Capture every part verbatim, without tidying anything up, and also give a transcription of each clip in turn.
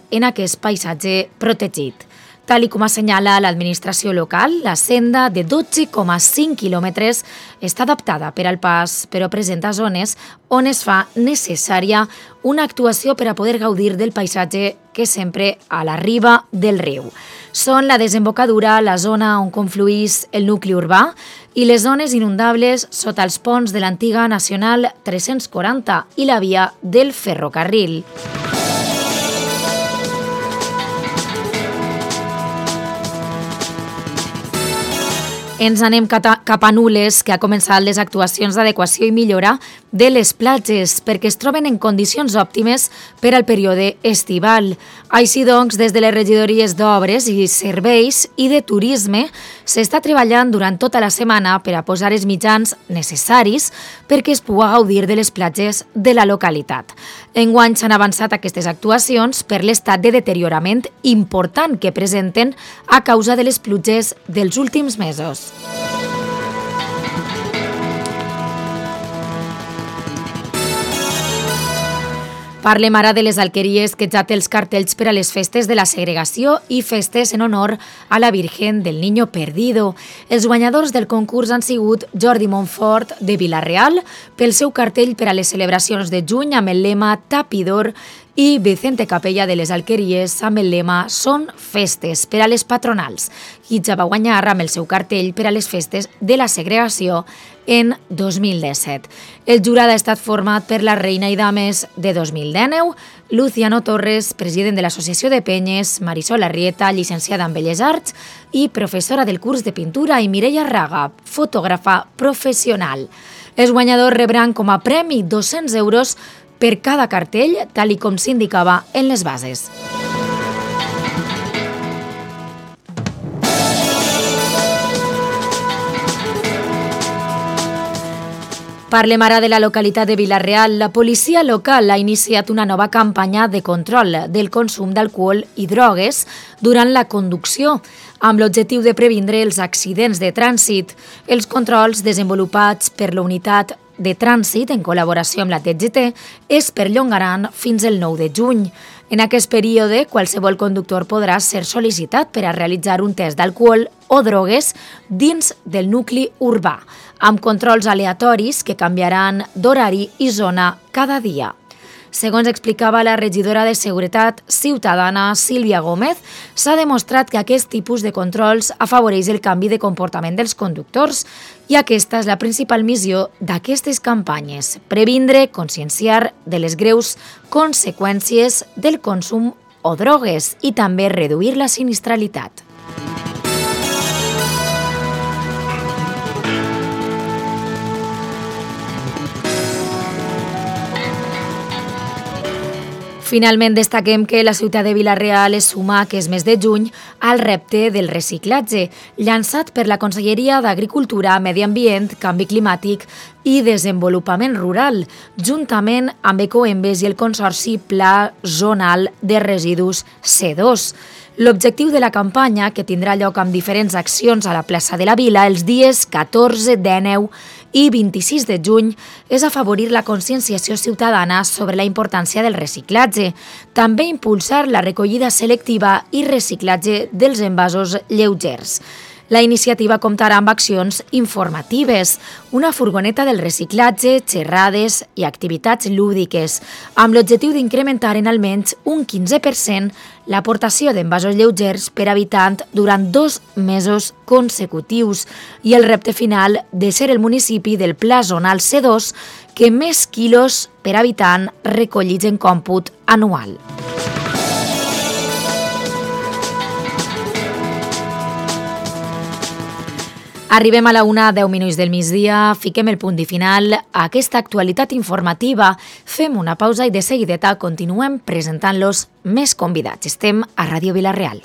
en aquest paisatge protegit. Tal com assenyala l'administració local, la senda de dotze coma cinc quilòmetres està adaptada per al pas, però presenta zones on es fa necessària una actuació per a poder gaudir del paisatge que sempre a la riba del riu. Són la desembocadura, la zona on confluís el nucli urbà i les zones inundables sota els ponts de l'antiga Nacional tres-cents quaranta i la via del ferrocarril. Ens anem cap a Nules, que ha començat les actuacions d'adequació i millora de les platges perquè es troben en condicions òptimes per al període estival. Així doncs, des de les regidories d'Obres i Serveis i de Turisme s'està treballant durant tota la setmana per a posar els mitjans necessaris perquè es pugui gaudir de les platges de la localitat. Enguany s'han avançat aquestes actuacions per l'estat de deteriorament important que presenten a causa de les pluges dels últims mesos. Parlem ara de les alqueries que ja té els cartells per a les festes de la segregació i festes en honor a la Virgen del Niño Perdido. Els guanyadors del concurs han sigut Jordi Montfort de Vila-real pel seu cartell per a les celebracions de juny amb el lema Tapidor i Vicente Capella de les Alqueries amb el lema Són festes per a les patronals, i ja va guanyar amb el seu cartell per a les festes de la segregació en dos mil disset. El jurat ha estat format per la reina i dames de dos mil dinou, Luciano Torres, president de l'Associació de Penyes, Marisol Arrieta, llicenciada en Belles Arts i professora del curs de pintura, i Mireia Raga, fotògrafa professional. Els guanyadors rebran com a premi dos-cents euros per cada cartell, tal i com s'indicava en les bases. Parlem ara de la localitat de Vila-real. La policia local ha iniciat una nova campanya de control del consum d'alcohol i drogues durant la conducció, amb l'objectiu de previndre els accidents de trànsit. Els controls desenvolupats per la unitat de trànsit en col·laboració amb la T G T es perllongaran fins el nou de juny. En aquest període, qualsevol conductor podrà ser sol·licitat per a realitzar un test d'alcohol o drogues dins del nucli urbà, amb controls aleatoris que canviaran d'horari i zona cada dia. Segons explicava la regidora de Seguretat Ciutadana, Sílvia Gómez, s'ha demostrat que aquest tipus de controls afavoreix el canvi de comportament dels conductors i aquesta és la principal missió d'aquestes campanyes, previndre, conscienciar de les greus conseqüències del consum o drogues i també reduir la sinistralitat. Finalment, destaquem que la ciutat de Vila-real es suma aquest mes de juny al repte del reciclatge, llançat per la Conselleria d'Agricultura, Medi Ambient, Canvi Climàtic i Desenvolupament Rural, juntament amb Ecoembes i el Consorci Pla Zonal de Residus C dos. L'objectiu de la campanya, que tindrà lloc amb diferents accions a la plaça de la Vila els dies catorze, dinou i vint-i-sis de juny, és afavorir la conscienciació ciutadana sobre la importància del reciclatge, també impulsar la recollida selectiva i reciclatge dels envasos lleugers. La iniciativa comptarà amb accions informatives, una furgoneta del reciclatge, xerrades i activitats lúdiques, amb l'objectiu d'incrementar en almenys un quinze per cent l'aportació d'envasos lleugers per habitant durant dos mesos consecutius i el repte final de ser el municipi del Pla Zonal C dos que més quilos per habitant recollits en còmput anual. Arribem a la una, deu minuts del migdia, fiquem el punt i final a aquesta actualitat informativa, fem una pausa i de seguideta continuem presentant-los més convidats. Estem a Ràdio Vila-real.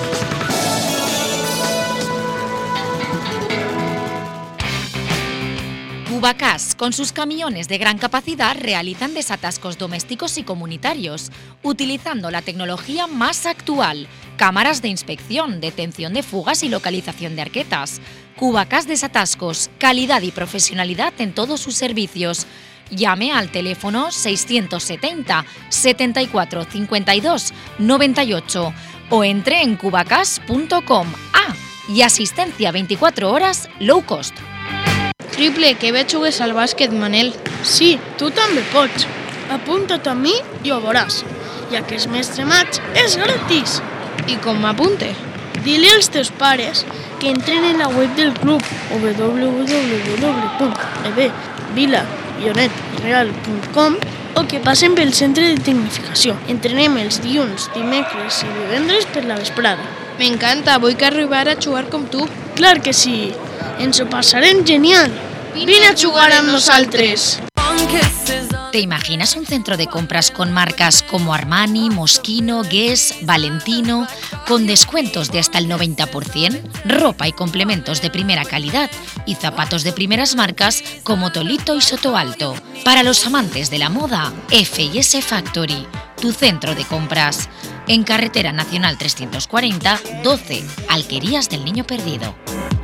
Cubacas, con sus camiones de gran capacidad, realizan desatascos domésticos y comunitarios, utilizando la tecnología más actual, cámaras de inspección, detención de fugas y localización de arquetas. Cubacas Desatascos, calidad y profesionalidad en todos sus servicios. llame al teléfono seiscientos setenta, setenta y cuatro, cincuenta y dos, noventa y ocho o entre en cubacas punto com. Ah, y asistencia veinticuatro horas low cost. Triple, que bé jugues al bàsquet, Manel. Sí, tu també pots. Apunta't a mi i ho veuràs, ja que és mestre maig és gratis. I com m'apunte? Dile als teus pares que entren en la web del club w w w punt vila guionet real punt com o que passen pel centre de tecnificació. Entrenem els dilluns, dimecres i divendres per la vesprada. M'encanta, vull que arribar a jugar com tu. Clar que sí, ens ho passarem genial. Vine a jugar amb nosaltres. ¿Te imaginas un centro de compras con marcas como Armani, Moschino, Guess, Valentino, con descuentos de hasta el noventa por ciento, ropa y complementos de primera calidad y zapatos de primeras marcas como Tolito y Sotoalto? Para los amantes de la moda, F y S Factory, tu centro de compras. En Carretera Nacional trescientos cuarenta, doce, Alquerías del Niño Perdido.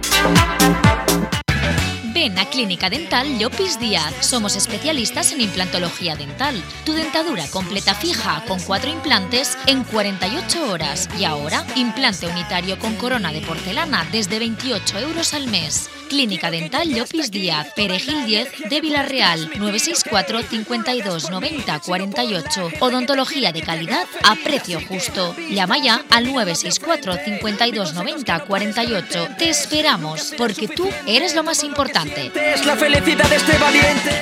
Ven a Clínica Dental Llopis Díaz. Somos especialistas en implantología dental. Tu dentadura completa fija con cuatro implantes en cuarenta y ocho horas. Y ahora, implante unitario con corona de porcelana desde veintiocho euros al mes. Clínica Dental Llopis Díaz, Perejil diez de Villarreal, nueve seis cuatro, cincuenta y dos, noventa, cuarenta y ocho. Odontología de calidad a precio justo. Llama ya al nueve seis cuatro, cincuenta y dos, noventa, cuarenta y ocho. Te esperamos, porque tú eres lo más importante. Es la felicidad de este valiente.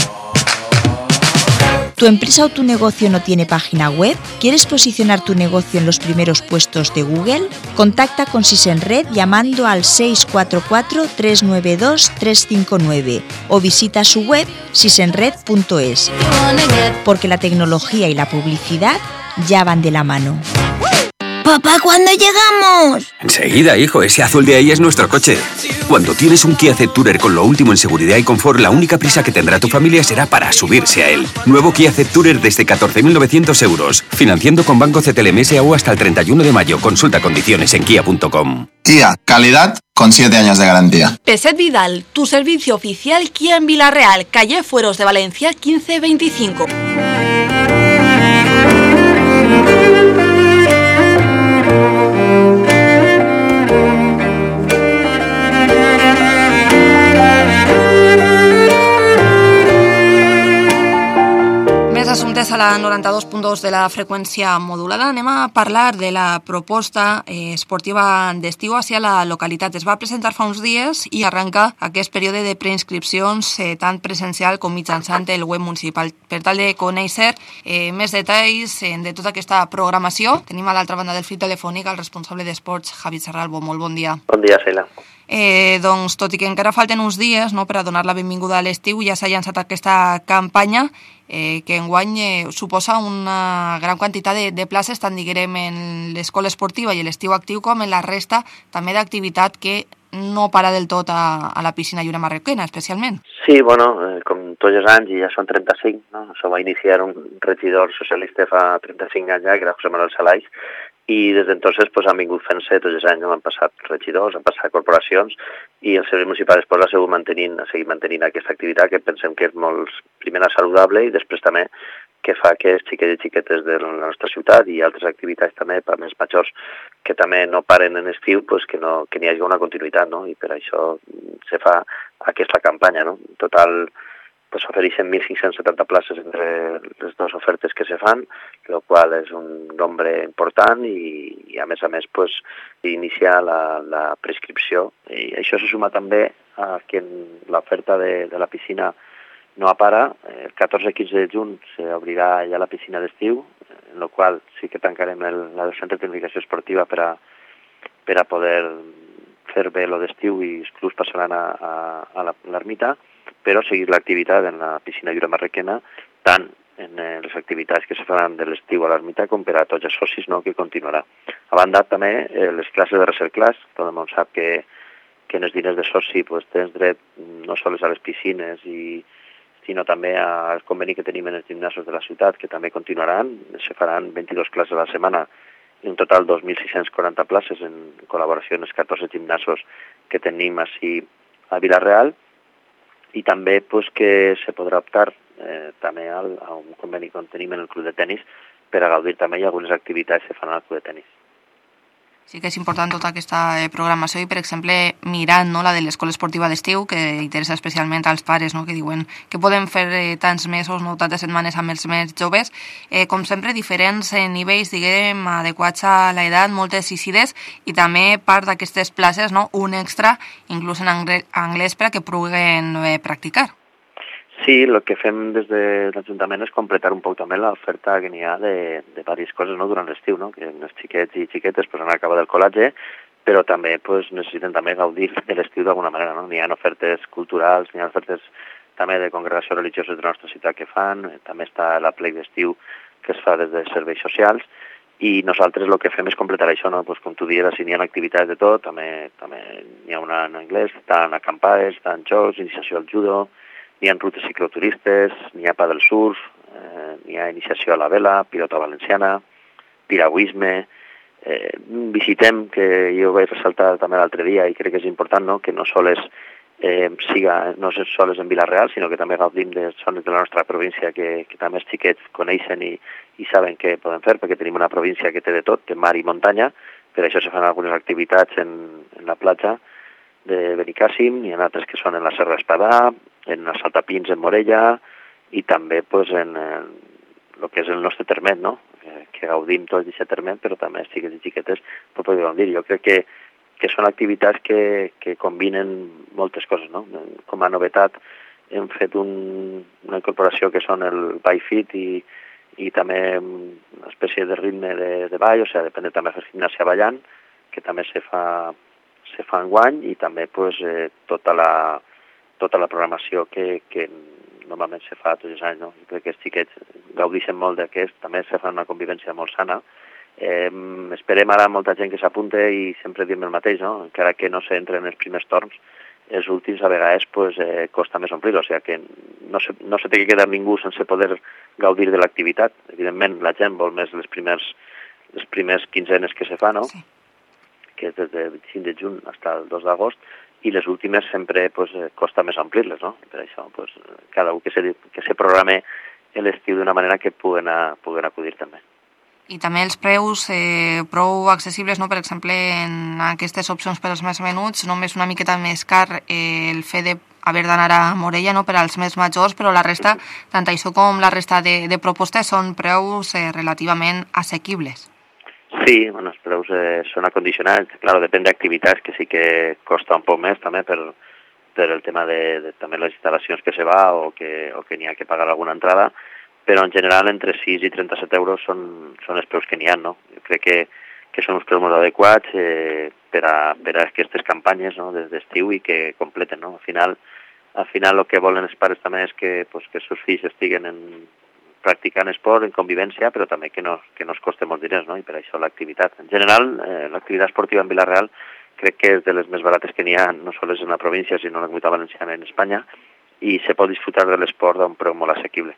¿Tu empresa o tu negocio no tiene página web? ¿Quieres posicionar tu negocio en los primeros puestos de Google? Contacta con Sisenred llamando al seis cuatro cuatro, tres nueve dos, tres cinco nueve o visita su web sisenred punto es, porque la tecnología y la publicidad ya van de la mano. Papá, ¿cuándo llegamos? Enseguida, hijo, ese azul de ahí es nuestro coche. Cuando tienes un Kia Cept-Tourer con lo último en seguridad y confort, la única prisa que tendrá tu familia será para subirse a él. Nuevo Kia Cept-Tourer desde catorce mil novecientos euros. Financiando con Banco C T L M S A U hasta el treinta y uno de mayo. Consulta condiciones en kia punto com. Kia, calidad con siete años de garantía. Peset Vidal, tu servicio oficial Kia en Villarreal, calle Fueros de Valencia quince veinticinco. Més assumptes a la noranta-dos punt dos de la freqüència modulada. Anem a parlar de la proposta eh, esportiva d'estiu hacia la localitat. Es va presentar fa uns dies i arranca aquest període de preinscripcions eh, tant presencial com mitjançant el web municipal. Per tal de conèixer eh, més detalls eh, de tota aquesta programació, tenim a l'altra banda del fil telefònic el responsable d'esports, Javi Serralbo. Molt bon dia. Bon dia, Sheila. Eh, doncs, tot i que encara falten uns dies no, per a donar la benvinguda a l'estiu, ja s'ha llançat aquesta campanya eh, que enguany eh, suposa una gran quantitat de, de places, tant diguem en l'escola esportiva i l'estiu actiu com en la resta també d'activitat que no para del tot a, a la piscina lliure marroquina, especialment. Sí, bueno, eh, com tots els anys, i ja són trenta-cinc, no? Això va iniciar un regidor socialista fa trenta-cinc anys ja, que era José Manuel Salaix, i des d'entonces pues, han vingut fent-se tots els anys, no? Han passat regidors, han passat corporacions, i el servei municipal pues, ha seguit mantenint, ha seguit mantenint aquesta activitat que pensem que és molt, primera, saludable i després també que fa que els xiquets i xiquetes de la nostra ciutat i altres activitats també per més majors que també no paren en estiu, pues, que no que n'hi hagi una continuïtat, no? I per això se fa aquesta campanya, no? En total, pues, s'ofereixen mil cinc-cents setanta places entre les dues ofertes que se fan, el qual és un nombre important i, i a més a més pues, iniciar la, la prescripció. I això se suma també a que l'oferta de, de la piscina no para. El catorze i quinze de juny s'obrirà ja la piscina d'estiu, en la qual sí que tancarem el, el centre de tecnificació esportiva per a, per a poder fer bé lo d'estiu i els clubs passaran a, a, a l'ermita, però seguir l'activitat en la piscina lliure marroquina, tant en les activitats que se faran de l'estiu a l'ermita com per a tots els socis, no, que continuarà. A banda també eh, les classes de recerclass, tot el món sap que, que en els diners de soci pues, tens dret no sols a les piscines i sinó també al conveni que tenim en els gimnasos de la ciutat, que també continuaran. Se faran vint-i-dues classes a la setmana i un total dos mil sis-cents quaranta places en col·laboració amb els catorze gimnasos que tenim així a Villarreal. I també pues, que se podrà optar eh, també al, a un conveni que tenim en el club de tennis per a gaudir també i algunes activitats que fan al club de tennis. Sí que és important tota aquesta programació i, per exemple, mirant no, la de l'escola esportiva d'estiu, que interessa especialment als pares, no, que diuen que poden fer eh, tants mesos, no, tantes setmanes amb els més joves. Eh, com sempre, diferents eh, nivells, diguem, adequats a l'edat, moltes isides, i també part d'aquestes places, no, un extra, inclús en anglès, per a que puguen eh, practicar. Sí, el que fem des de l'Ajuntament és completar un poc també l'oferta que n'hi ha de, de diverses coses, no?, durant l'estiu, no?, que els xiquets i xiquetes pues, han acabat el col·legi, però també pues, necessiten també gaudir de l'estiu d'alguna manera, no? N'hi ha ofertes culturals, n'hi ha ofertes també de congregacions religioses de la nostra ciutat que fan, també està l'aplec d'estiu que es fa des de serveis socials, i nosaltres el que fem és completar això, no? Pues, com tu dies, si n'hi ha activitats de tot, també, també n'hi ha una en anglès, tant acampades, tant jocs, iniciació al judo, n'hi ha rutes cicloturistes, n'hi ha paddle surf, eh, n'hi ha iniciació a la vela, pilota valenciana, piragüisme, eh, visitem, que jo ho vaig ressaltar també l'altre dia i crec que és important, no?, que no sols eh, siga, no sols en Vila-real, sinó que també gaudim de zones de la nostra província que, que també els xiquets coneixen i, i saben què poden fer, perquè tenim una província que té de tot, té mar i muntanya, per això se fan algunes activitats en, en la platja de Benicàssim, hi ha altres que són en la Serra Espadà, en els Saltapins en Morella i també pues, en el que és el nostre termet, no? que, que gaudim tots d'aquest termet, però també els xiquets i xiquetes ho podem dir. Jo crec que, que són activitats que, que combinen moltes coses. No? Com a novetat hem fet un, una incorporació que són el ball fit i, i també una espècie de ritme de, de ball, o sigui, depèn de també fer gimnàsia ballant, que també se fa, se fa enguany, i també pues, eh, tota la tota la programació que, que normalment se fa tots els anys, no? Jo crec que els xiquets gaudeixen molt d'aquest, també se fa una convivència molt sana. Eh, esperem ara molta gent que s'apunte i sempre diem el mateix, no? Encara que no s'entre en els primers torns, els últims a vegades pues, eh, costa més omplir-ho, o sigui que no se, no se té que quedar ningú sense poder gaudir de l'activitat. Evidentment la gent vol més les primers, les primers quinzenes que se fa, no? Sí. Que és des del vint-i-cinc de juny fins al dos d'agost, i les últimes sempre pues, costa més omplir-les, no? Per això pues, cada un que se, que se programe l'estiu d'una manera que puguen, a, puguen acudir també. I també els preus eh, prou accessibles, no? Per exemple, en aquestes opcions per als més menuts, només una miqueta més car eh, el fet d'haver d'anar a Morella, no? Per als més majors, però la resta, tant això com la resta de, de propostes, són preus eh, relativament assequibles. Sí, bueno, els preus eh, són acondicionats, clar, depèn d'activitats que sí que costa un poc més també per, per el tema de, de també les instal·lacions que se va o que, o que n'hi ha que pagar alguna entrada, però en general entre sis i trenta-set euros són, són els preus que n'hi ha, no? Jo crec que, que són uns preus molt adequats eh, per, a, per a aquestes campanyes, no?, des d'estiu i que completen, no? Al final, al final el que volen els pares també és que, pues, que els seus fills estiguen en practicant esport, en convivència, però també que no, que no es costa molts diners, no? I per això l'activitat. En general, eh, l'activitat esportiva en Vila-real crec que és de les més barates que n'hi ha, no només en la província, sinó en la Comunitat Valenciana en Espanya, i se pot disfrutar de l'esport a un preu molt assequible.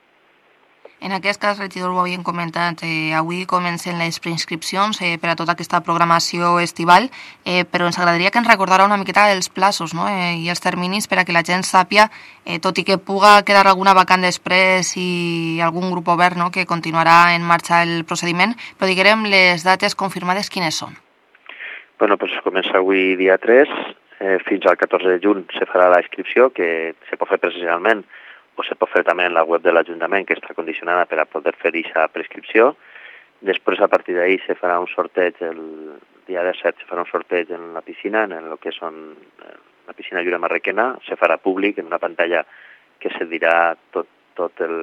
En aquest cas, regidor, ho havíem comentat, eh, avui comencen les preinscripcions eh, per a tota aquesta programació estival, eh, però ens agradaria que ens recordara una miqueta els plaços, no? eh, i els terminis per a que la gent sàpia, eh, tot i que puga quedar alguna vacant després i algun grup obert, no?, que continuarà en marxa el procediment, però diguem les dates confirmades quines són. Bueno, pues comença avui dia tres, eh, fins al catorze de juny se farà la inscripció, que se pot fer presencialment, o se pot fer també en la web de l'Ajuntament, que està condicionada per a poder fer aquesta prescripció. Després, a partir d'ahir, se farà un sorteig, el dia disset se farà un sorteig en la piscina, en el que són la piscina Llura Marrequena, se farà públic en una pantalla que se dirà tot, tot, el,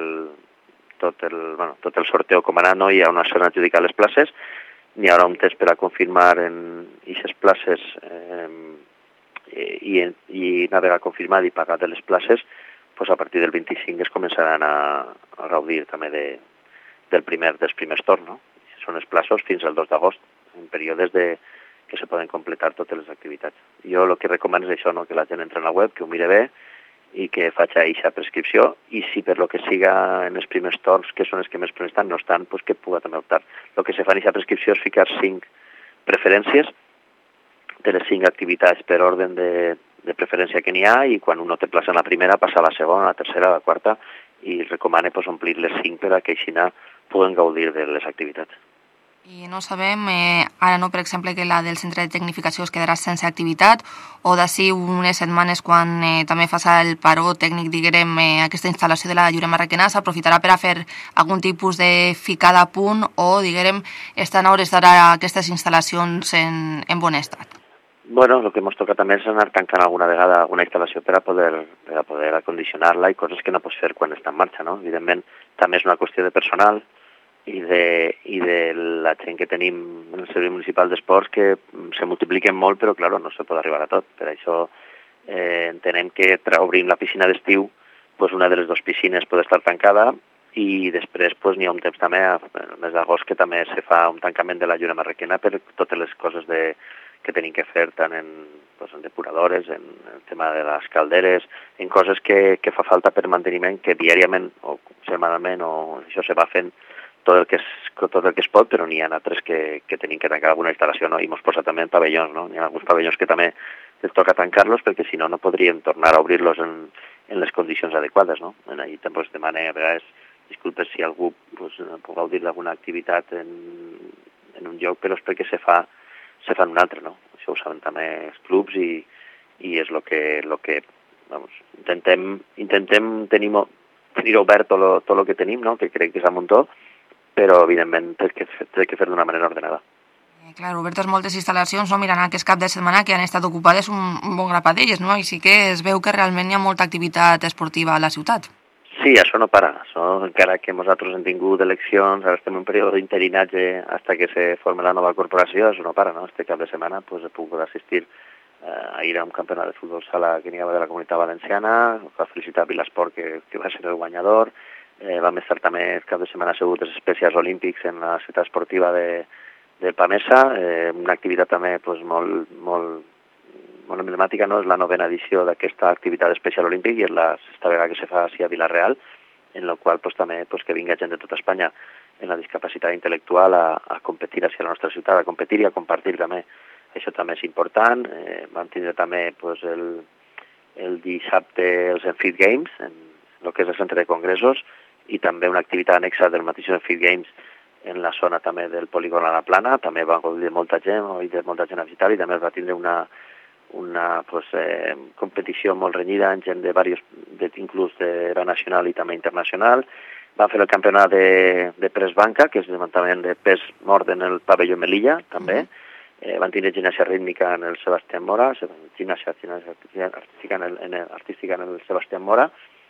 tot, el, bueno, tot el sorteo com anar, no? Hi ha una zona adjudicar les places, n'hi haurà un test per a confirmar en aquestes places eh, i, i una vegada confirmat i pagat de les places, pues a partir del vint-i-cinc es començaran a, a gaudir també de, del primer, dels primers torns, no? Són els plaços fins al dos d'agost, en períodes de, que se poden completar totes les activitats. Jo el que recomano és això, no? Que la gent entre en la web, que ho mire bé i que faci aquesta prescripció, i si per lo que siga en els primers torns, que són els que més estan, no estan, pues que puga també optar. El que se fa en aquesta prescripció és ficar cinc preferències de les cinc activitats per ordre de, de preferència que n'hi ha, i quan uno té plaça en la primera passa a la segona, a la tercera, a la quarta i recomana pues, omplir les cinc per a que així puguen gaudir de les activitats. I no sabem, eh, ara no, per exemple, que la del centre de tecnificació es quedarà sense activitat, o d'ací unes setmanes, quan eh, també fas el paró tècnic, diguem, eh, aquesta instal·lació de la Lliure Marraquena, s'aprofitarà per a fer algun tipus de ficada a punt o, diguem, estan a hores d'ara aquestes instal·lacions en, en bon estat? Bueno, el que ens toca també és anar tancant alguna vegada alguna instal·lació per a poder, per a poder acondicionar-la i coses que no pots fer quan està en marxa, no? Evidentment, també és una qüestió de personal, i de, i de la gent que tenim en el Servei Municipal d'Esports que se multipliquen molt, però clar, no se pot arribar a tot. Per això eh, entenem que obrim la piscina d'estiu, pues una de les dues piscines pot estar tancada i després pues, n'hi ha un temps també, el mes d'agost, que també se fa un tancament de la Lliure Marraquena per totes les coses de, que tenim que fer, tant en, pues, en depuradores, en el tema de les calderes, en coses que, que fa falta per manteniment, que diàriament o setmanalment o això se va fent tot el que es, tot el que es pot, però n'hi ha altres que, que tenim que tancar alguna instal·lació, no? I ens posa també en pavellons, no? N'hi ha alguns pavellons que també ens toca tancar-los perquè si no, no podríem tornar a obrir-los en, en les condicions adequades, no? En allí també es demana a vegades disculpes si algú pues, pot gaudir d'alguna activitat en, en un lloc, però és perquè se fa, se fa en un altre, no? Això ho saben també els clubs i, i és el que, lo que vamos, intentem, intentem tenir, tenir obert tot lo, tot lo que tenim, no? Que crec que és a muntó, però evidentment té que, té que fer d'una manera ordenada. Eh, clar, obertes moltes instal·lacions, no? Mirant aquest cap de setmana que han estat ocupades un, un bon grapat d'elles, no? I sí que es veu que realment hi ha molta activitat esportiva a la ciutat. Sí, això no para. Això, encara que nosaltres hem tingut eleccions, ara estem en un període d'interinatge fins que se forme la nova corporació, això no para, no? Este cap de setmana pues, he pogut assistir eh, a ir a un campionat de futbol sala que n'hi havia de la Comunitat Valenciana, va felicitar a Vilasport, que, que va ser el guanyador. Eh, vam estar també el cap de setmana asseguts als especials olímpics en la ciutat esportiva de, de Pamesa, eh, una activitat també pues, molt, molt, molt emblemàtica, no? És la novena edició d'aquesta activitat especial olímpic i és la sexta vegada que se fa així a Vila-real, en la qual pues, també pues, que vinga gent de tota Espanya en la discapacitat intel·lectual a, a competir hacia la nostra ciutat, a competir i a compartir també. Això també és important. Eh, vam tindre també pues, el, el dissabte els Enfit Games, en el que és el centre de congressos, i també una activitat anexa del mateix Enfit Games en la zona també del polígon a la Plana, també va gaudir de molta gent, i de molta gent a visitar, i també va tindre una, una pues, eh, competició molt renyida en gent de diversos, de, inclús de la nacional i també internacional. Va fer el campionat de, de pes banca, que és desmuntament de pes mort en el pavelló Melilla, també. Eh, van tindre gimnàsia rítmica en el Sebastián Mora, gimnàsia, gimnàsia artística, en el, en el, artística en el Sebastián Mora.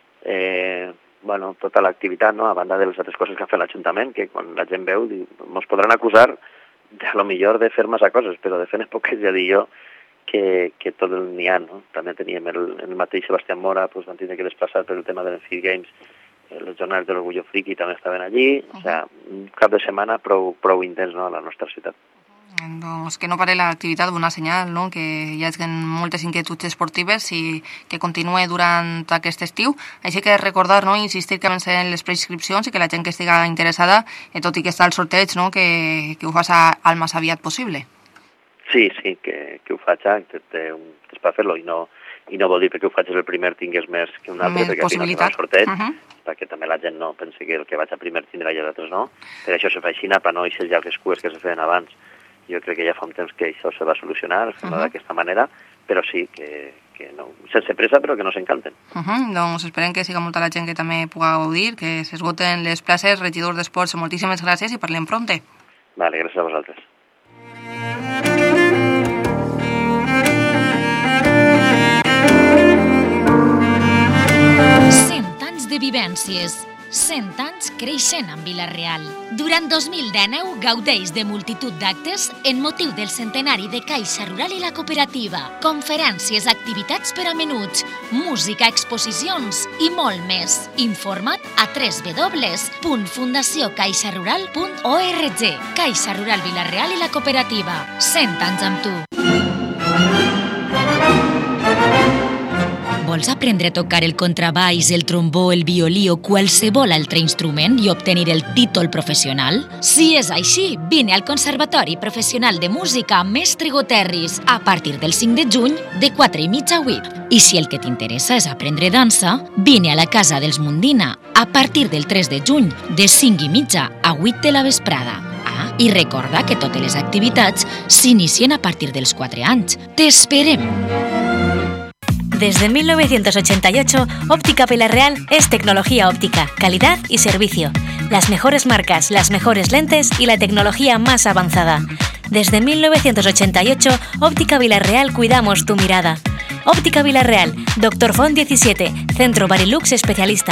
Eh, bueno, tota l'activitat, no? A banda de les altres coses que ha fet l'Ajuntament, que quan la gent veu, ens podran acusar de, a lo millor de fer massa coses, però de fer poques ja dic jo que, que tot n'hi ha, no? També teníem el, el mateix Sebastián Mora, pues, van tindre que desplaçar per el tema dels Enfit Games, els jornals de l'Orgullo Friki també estaven allí, uh -huh. O sigui, un cap de setmana prou, prou intens, no?, a la nostra ciutat. Doncs que no pare l'activitat, bona senyal, no? Que hi hagi moltes inquietuds esportives i que continuï durant aquest estiu. Així que recordar, no? Insistir que avancen les preinscripcions i que la gent que estigui interessada, eh, tot i que està el sorteig, no? que, que ho faci al més aviat possible. Sí, sí, que, que ho faig, que té un temps per fer-lo i no, i no vol dir perquè ho faig el primer tingués més que un altre, més perquè possibilitat. El sorteig, uh -huh. perquè també la gent no pensi que el que vaig a primer tindrà i els altres no. Per això se fa així, per no eixes ja les cues que se feien abans. Jo crec que ja fa un temps que això se va solucionar, uh -huh. d'aquesta manera, però sí que, que no, sense pressa, però que no s'encanten. Uh -huh. Doncs esperem que siga molta la gent que també pugui gaudir, que s'esgoten les places. Regidor d'Esports, moltíssimes gràcies i parlem pronte. Vale, gràcies a vosaltres. cent anys de vivències. cent anys creixent amb Vila-real. Durant dos mil dinou gaudeix de multitud d'actes en motiu del centenari de Caixa Rural i la Cooperativa. Conferències, activitats per a menuts, música, exposicions i molt més. Informa't a w w w punt fundació caixa rural punt org. Caixa Rural Vila-real i la Cooperativa. cent anys amb tu. Vols aprendre a tocar el contrabaix, el trombó, el violí o qualsevol altre instrument i obtenir el títol professional? Si és així, vine al Conservatori Professional de Música Mestre Goterris a partir del cinc de juny de quatre i mitja a vuit. I si el que t'interessa és aprendre dansa, vine a la Casa dels Mundina a partir del tres de juny de cinc i mitja a vuit de la vesprada. Ah, i recorda que totes les activitats s'inicien a partir dels quatre anys. ¡T'esperem! Desde mil novecientos ochenta y ocho, Óptica Vilarreal es tecnología óptica, calidad y servicio. Las mejores marcas, las mejores lentes y la tecnología más avanzada. Desde mil novecientos ochenta y ocho, Óptica Vilarreal cuidamos tu mirada. Óptica Vilarreal, Doctor Font diecisiete, Centro Barilux Especialista.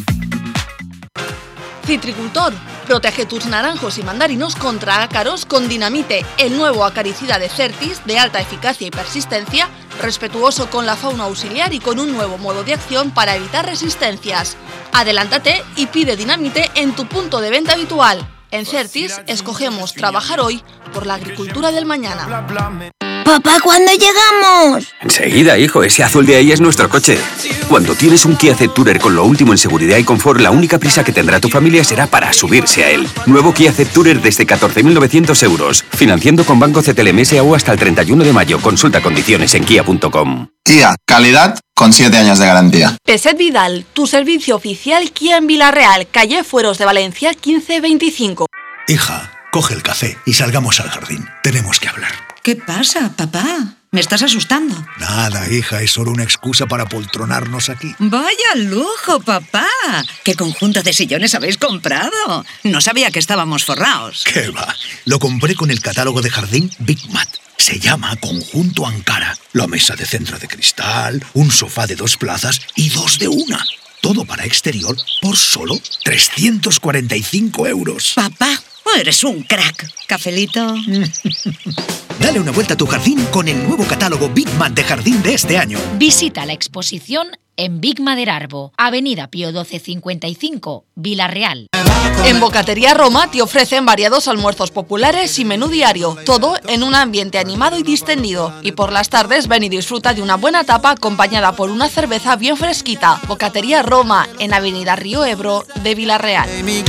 Citricultor, protege tus naranjos y mandarinos contra ácaros con Dinamite, el nuevo acaricida de Certis de alta eficacia y persistencia, respetuoso con la fauna auxiliar y con un nuevo modo de acción para evitar resistencias. Adelántate y pide Dinamite en tu punto de venta habitual. En Certis escogemos trabajar hoy por la agricultura del mañana. Papá, ¿cuándo llegamos? Enseguida, hijo, ese azul de ahí es nuestro coche. Cuando tienes un Kia Cept-Tourer con lo último en seguridad y confort, la única prisa que tendrá tu familia será para subirse a él. Nuevo Kia Cept-Tourer desde catorce mil novecientos euros. Financiando con Banco C T L M S A U hasta el treinta y uno de mayo. Consulta condiciones en kia punto com. Kia, calidad con siete años de garantía. Peset Vidal, tu servicio oficial Kia en Vilarreal, calle Fueros de Valencia quince veinticinco. Hija, coge el café y salgamos al jardín. Tenemos que hablar. ¿Qué pasa, papá? Me estás asustando. Nada, hija, es solo una excusa para poltronarnos aquí. ¡Vaya lujo, papá! ¿Qué conjunto de sillones habéis comprado? No sabía que estábamos forraos. ¿Qué va? Lo compré con el catálogo de jardín Big Mat. Se llama Conjunto Ankara. La mesa de centro de cristal, un sofá de dos plazas y dos de una. Todo para exterior por solo trescientos cuarenta y cinco euros. Papá, eres un crack. ¿Cafelito? Dale una vuelta a tu jardín con el nuevo catálogo Big Mat de jardín de este año. Visita la exposición en Big Mader Arbo, Avenida Pío doce cincuenta y cinco, Vilarreal. En Bocatería Roma te ofrecen variados almuerzos populares y menú diario, todo en un ambiente animado y distendido. Y por las tardes ven y disfruta de una buena tapa acompañada por una cerveza bien fresquita. Bocatería Roma, en Avenida Río Ebro de Vilarreal.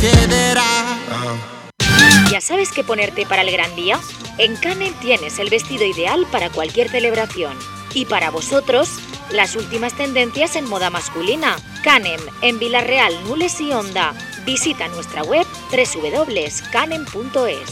¿Ya sabes qué ponerte para el gran día? En Canem tienes el vestido ideal para cualquier celebración. Y para vosotros, las últimas tendencias en moda masculina. Canem, en Vilarreal, Nules y Onda. Visita nuestra web doble u doble u doble u punto canem punto es.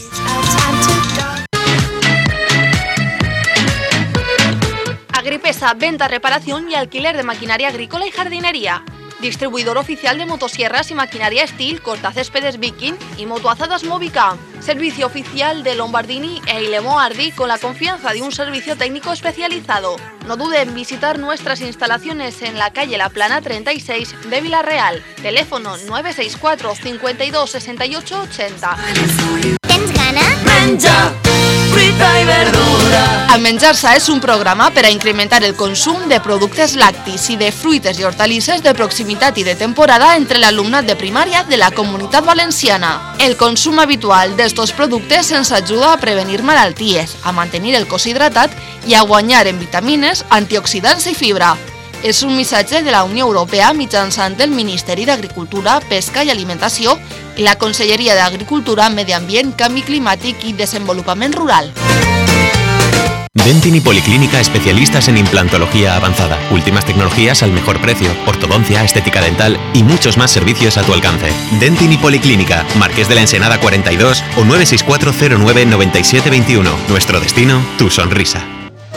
Agripesa, venta, reparación y alquiler de maquinaria agrícola y jardinería. Distribuidor oficial de motosierras y maquinaria Steel, cortacéspedes Viking y motoazadas Movica. Servicio oficial de Lombardini e Ilemo Ardi con la confianza de un servicio técnico especializado. No dude en visitar nuestras instalaciones en la calle La Plana treinta y seis de Vilarreal. Teléfono nueve seis cuatro, cincuenta y dos, sesenta y ocho, ochenta. ¿Tens gana? Menja, fruita i verdura. El Menjar-se és un programa per a incrementar el consum de productes lactis i de fruites i hortalisses de proximitat i de temporada entre l'alumnat de primària de la Comunitat Valenciana. El consum habitual d'estos productes ens ajuda a prevenir malalties, a mantenir el cos hidratat i a guanyar en vitamines, antioxidants i fibra. És un missatge de la Unió Europea mitjançant el Ministeri d'Agricultura, Pesca i Alimentació i la Conselleria d'Agricultura, Medi Ambient, Canvi Climàtic i Desenvolupament Rural. Dentin y Policlínica, especialistas en implantología avanzada, últimas tecnologías al mejor precio, ortodoncia, estética dental y muchos más servicios a tu alcance. Dentin y Policlínica, Marqués de la Ensenada cuarenta y dos o nueve seis cuatro cero nueve nueve siete dos uno. Nuestro destino, tu sonrisa.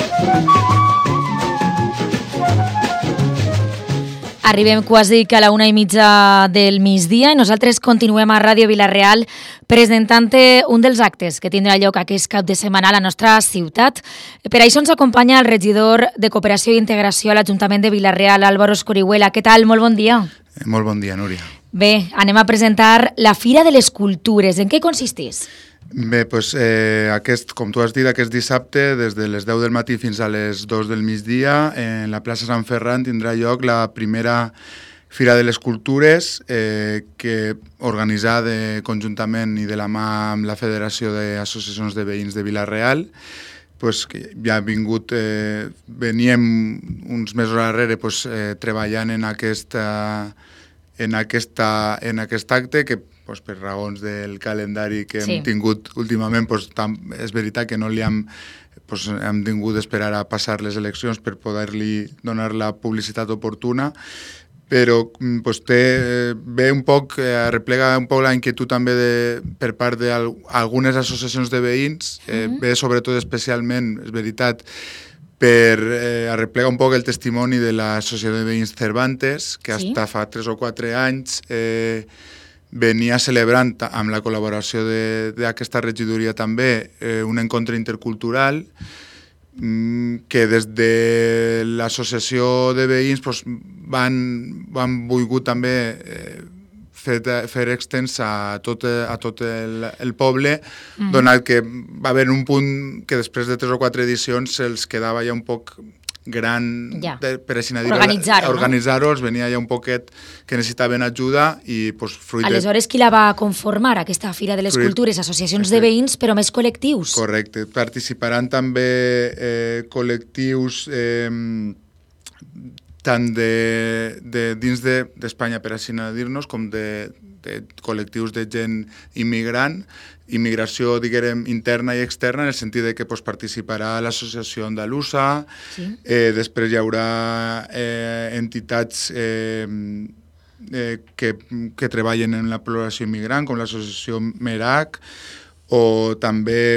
Arribem quasi que a la una i mitja del migdia i nosaltres continuem a Ràdio Vilarreal presentant un dels actes que tindrà lloc aquest cap de setmana a la nostra ciutat. Per això ens acompanya el regidor de Cooperació i Integració a l'Ajuntament de Vilarreal, Álvaro Escorihuela. Què tal? Molt bon dia. Molt bon dia, Núria. Bé, anem a presentar la Fira de les Cultures. En què consisteix? Bé, doncs, eh, aquest, com tu has dit, aquest dissabte, des de les deu del matí fins a les dues del migdia, en la plaça Sant Ferran tindrà lloc la primera Fira de les Cultures, eh, que organitzada conjuntament i de la mà amb la Federació d'Associacions de Veïns de Vilarreal. pues, que ja ha vingut, eh, veníem uns mesos darrere pues, eh, treballant en, aquesta, en, aquesta, en aquest acte que pues, per raons del calendari que hem sí. tingut últimament, pues, tam, és veritat que no li hem, pues, hem tingut d'esperar a passar les eleccions per poder-li donar la publicitat oportuna, però pues, té, ve un poc, eh, arreplega un poc la inquietud també de, per part d'algunes associacions de veïns, eh, mm-hmm. ve sobretot especialment, és veritat, per eh, arreplegar un poc el testimoni de l'Associació de Veïns Cervantes, que sí. hasta fa tres o quatre anys eh, venia celebrant amb la col·laboració d'aquesta regidoria també eh, un encontre intercultural que des de l'associació de veïns pues, van, van volgut també eh, fer, fer extens a tot, a tot el, el poble, mm. donat que va haver un punt que després de tres o quatre edicions se'ls quedava ja un poc gran ja. per, per així dir, organitzar-ho, organitzar-ho, els venia ja un poquet que necessitaven ajuda i pues, fruit de... Aleshores, qui la va conformar, aquesta Fira de les fruit... Cultures? Associacions de veïns, però més col·lectius. Correcte. Participaran també eh, col·lectius eh, tant de, de dins d'Espanya, de, per així dir-nos, com de, de col·lectius de gent immigrant, immigració, diguem, interna i externa, en el sentit de que pues, participarà l'Associació Andalusa, sí. eh, després hi haurà eh, entitats eh, eh, que, que treballen en la població immigrant, com l'Associació Merac, o també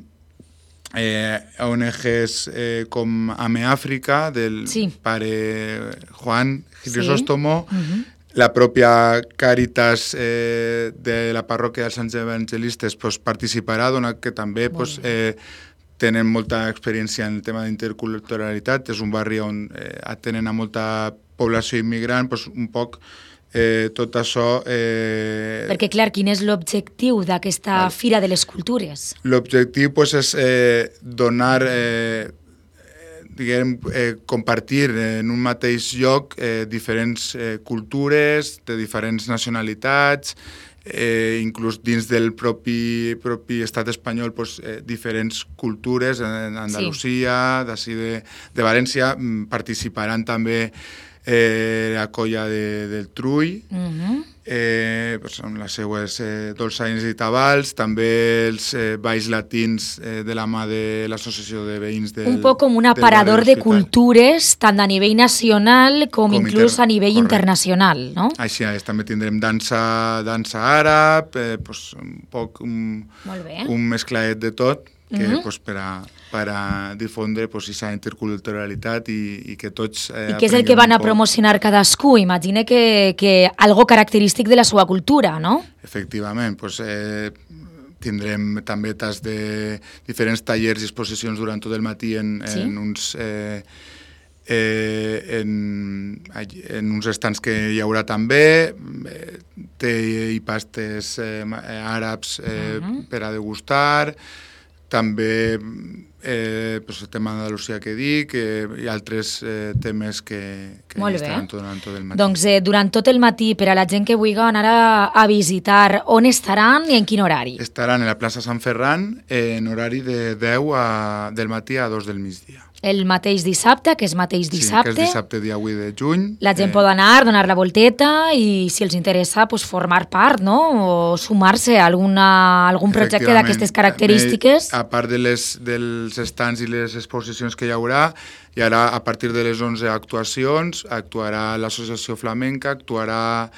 eh, O N Ges eh, com Ame Àfrica, del sí. pare Juan Crisóstomo, sí. uh-huh. La pròpia Càritas eh, de la parròquia dels Sants Evangelistes pues, participarà, donat que també pues, eh, tenen molta experiència en el tema d'interculturalitat. És un barri on eh, atenen a molta població immigrant, pues, un poc eh, tot això... Eh... Perquè, clar, quin és l'objectiu d'aquesta vale. Fira de les Cultures? L'objectiu pues, és eh, donar... Eh, diguem, eh, compartir en un mateix lloc eh, diferents eh, cultures, de diferents nacionalitats, eh, inclús dins del propi, propi estat espanyol pues, eh, diferents cultures, en Andalusia, sí. d'ací de, de València, participaran també eh, la colla de, del Trull, uh-huh. eh, pues, amb les seues eh, dolçaines i tabals, també els eh, balls latins eh, de la mà de l'Associació de Veïns del Un poc com un aparador de cultures, tant a nivell nacional com, com inclús inter... a nivell Correcte. Internacional, no? Així és, també tindrem dansa, dansa àrab, eh, pues, un poc un, un mesclaet de tot, que uh-huh. pues, per, a, per a difondre pues, aquesta interculturalitat i, i que tots... Eh, I què és el que van a promocionar cadascú? Imagina que, que algo característic de la seva cultura, no? Efectivament, pues, eh, tindrem també tas de diferents tallers i exposicions durant tot el matí en, sí? en uns... Eh, Eh, en, en uns estants que hi haurà també, eh, té i pastes eh, àrabs eh, uh-huh. per a degustar, també eh, pues, el tema d'Andalusia que dic, eh, i altres eh, temes que, que estaran durant tot el matí. Doncs eh, durant tot el matí, per a la gent que vulgui anar a, a visitar, on estaran i en quin horari? Estaran a la plaça Sant Ferran eh, en horari de deu a, del matí a dos del migdia. El mateix dissabte, que és mateix dissabte. Sí, que és dissabte dia vuit de juny. La gent eh... pot anar, donar la volteta i, si els interessa, pues, formar part, no? O sumar-se a alguna, algun projecte d'aquestes característiques. A part de les, dels estants i les exposicions que hi haurà, hi haurà a partir de les onze actuacions, actuarà l'Associació Flamenca, actuarà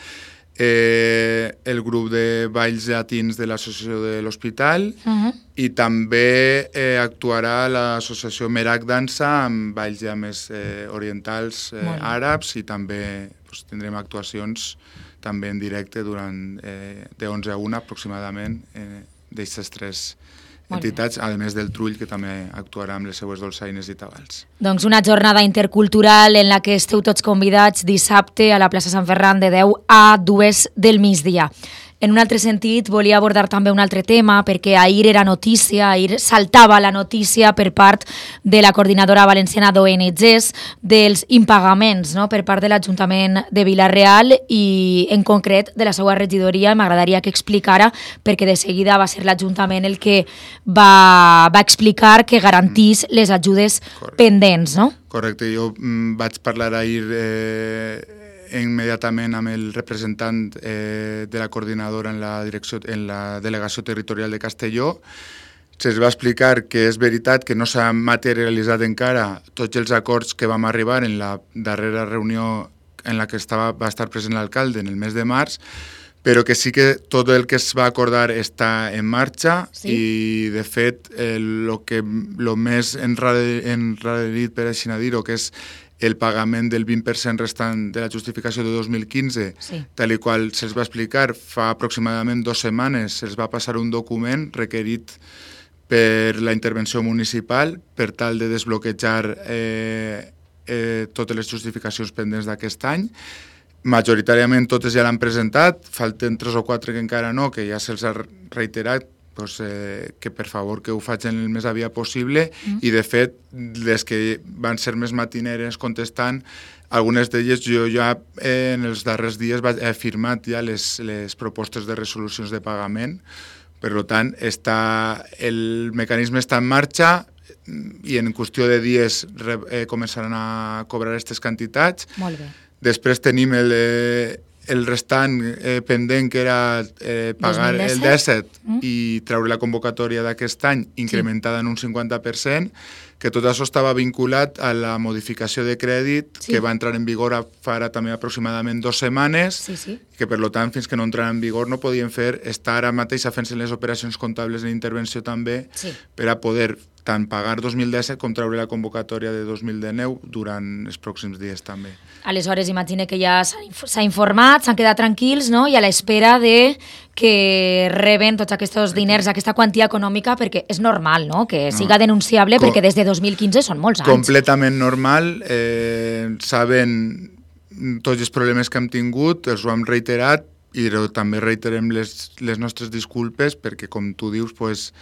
eh, el grup de balls llatins de l'Associació de l'Hospital, uh-huh. i també eh, actuarà l'Associació Merac Dansa amb balls ja més eh, orientals, eh, àrabs, i també pues, tindrem actuacions també en directe durant eh, de onze a una aproximadament eh, d'aquestes tres entitats, a més del Trull, que també actuarà amb les seues dolçaines i tabals. Doncs una jornada intercultural en la que esteu tots convidats dissabte a la plaça Sant Ferran de deu a dues del migdia. En un altre sentit, volia abordar també un altre tema, perquè ahir era notícia, ahir saltava la notícia per part de la Coordinadora Valenciana d'O N Ges dels impagaments, no?, per part de l'Ajuntament de Vila-real i, en concret, de la seva regidoria. M'agradaria que explicara, perquè de seguida va ser l'Ajuntament el que va, va explicar que garantís les ajudes Correcte. pendents, no? Correcte. Jo mm, vaig parlar ahir eh, immediatament amb el representant eh, de la coordinadora en la, direcció, en la delegació territorial de Castelló. Se'ls va explicar que és veritat que no s'ha materialitzat encara tots els acords que vam arribar en la darrera reunió en la que estava, va estar present l'alcalde en el mes de març, però que sí que tot el que es va acordar està en marxa sí. i, de fet, el lo que lo més enrarit, per així dir-ho, que és el pagament del vint per cent restant de la justificació de dos mil quinze, sí. tal i qual se'ls va explicar fa aproximadament dues setmanes, se'ls va passar un document requerit per la intervenció municipal per tal de desbloquejar eh, eh, totes les justificacions pendents d'aquest any. Majoritàriament totes ja l'han presentat, falten tres o quatre que encara no, que ja se'ls ha reiterat doncs, eh, que per favor que ho facin el més aviat possible mm. i de fet les que van ser més matineres contestant, algunes d'elles jo ja eh, en els darrers dies he firmat ja les, les propostes de resolucions de pagament. Per tant, està, el mecanisme està en marxa i en qüestió de dies eh, començaran a cobrar aquestes quantitats. Molt bé. Després tenim el, el restant eh, pendent, que era eh, pagar el dèsset mm. i treure la convocatòria d'aquest any incrementada sí. en un cinquanta per cent, que tot això estava vinculat a la modificació de crèdit sí. que va entrar en vigor fa ara també aproximadament dues setmanes, sí, sí. que per tant fins que no entrarà en vigor no podien fer, estar ara mateix fent-se les operacions comptables d'intervenció també sí. per a poder tant pagar dos mil disset com treure la convocatòria de dos mil dinou durant els pròxims dies també. Aleshores, imagine que ja s'ha informat, s'han quedat tranquils, no?, i a l'espera de que reben tots aquests diners, aquesta quantia econòmica, perquè és normal, no?, que siga no. denunciable, Com... perquè des de dos mil quinze són molts anys. Completament normal. Eh, saben tots els problemes que hem tingut, els ho hem reiterat, i també reiterem les, les nostres disculpes, perquè, com tu dius, pues,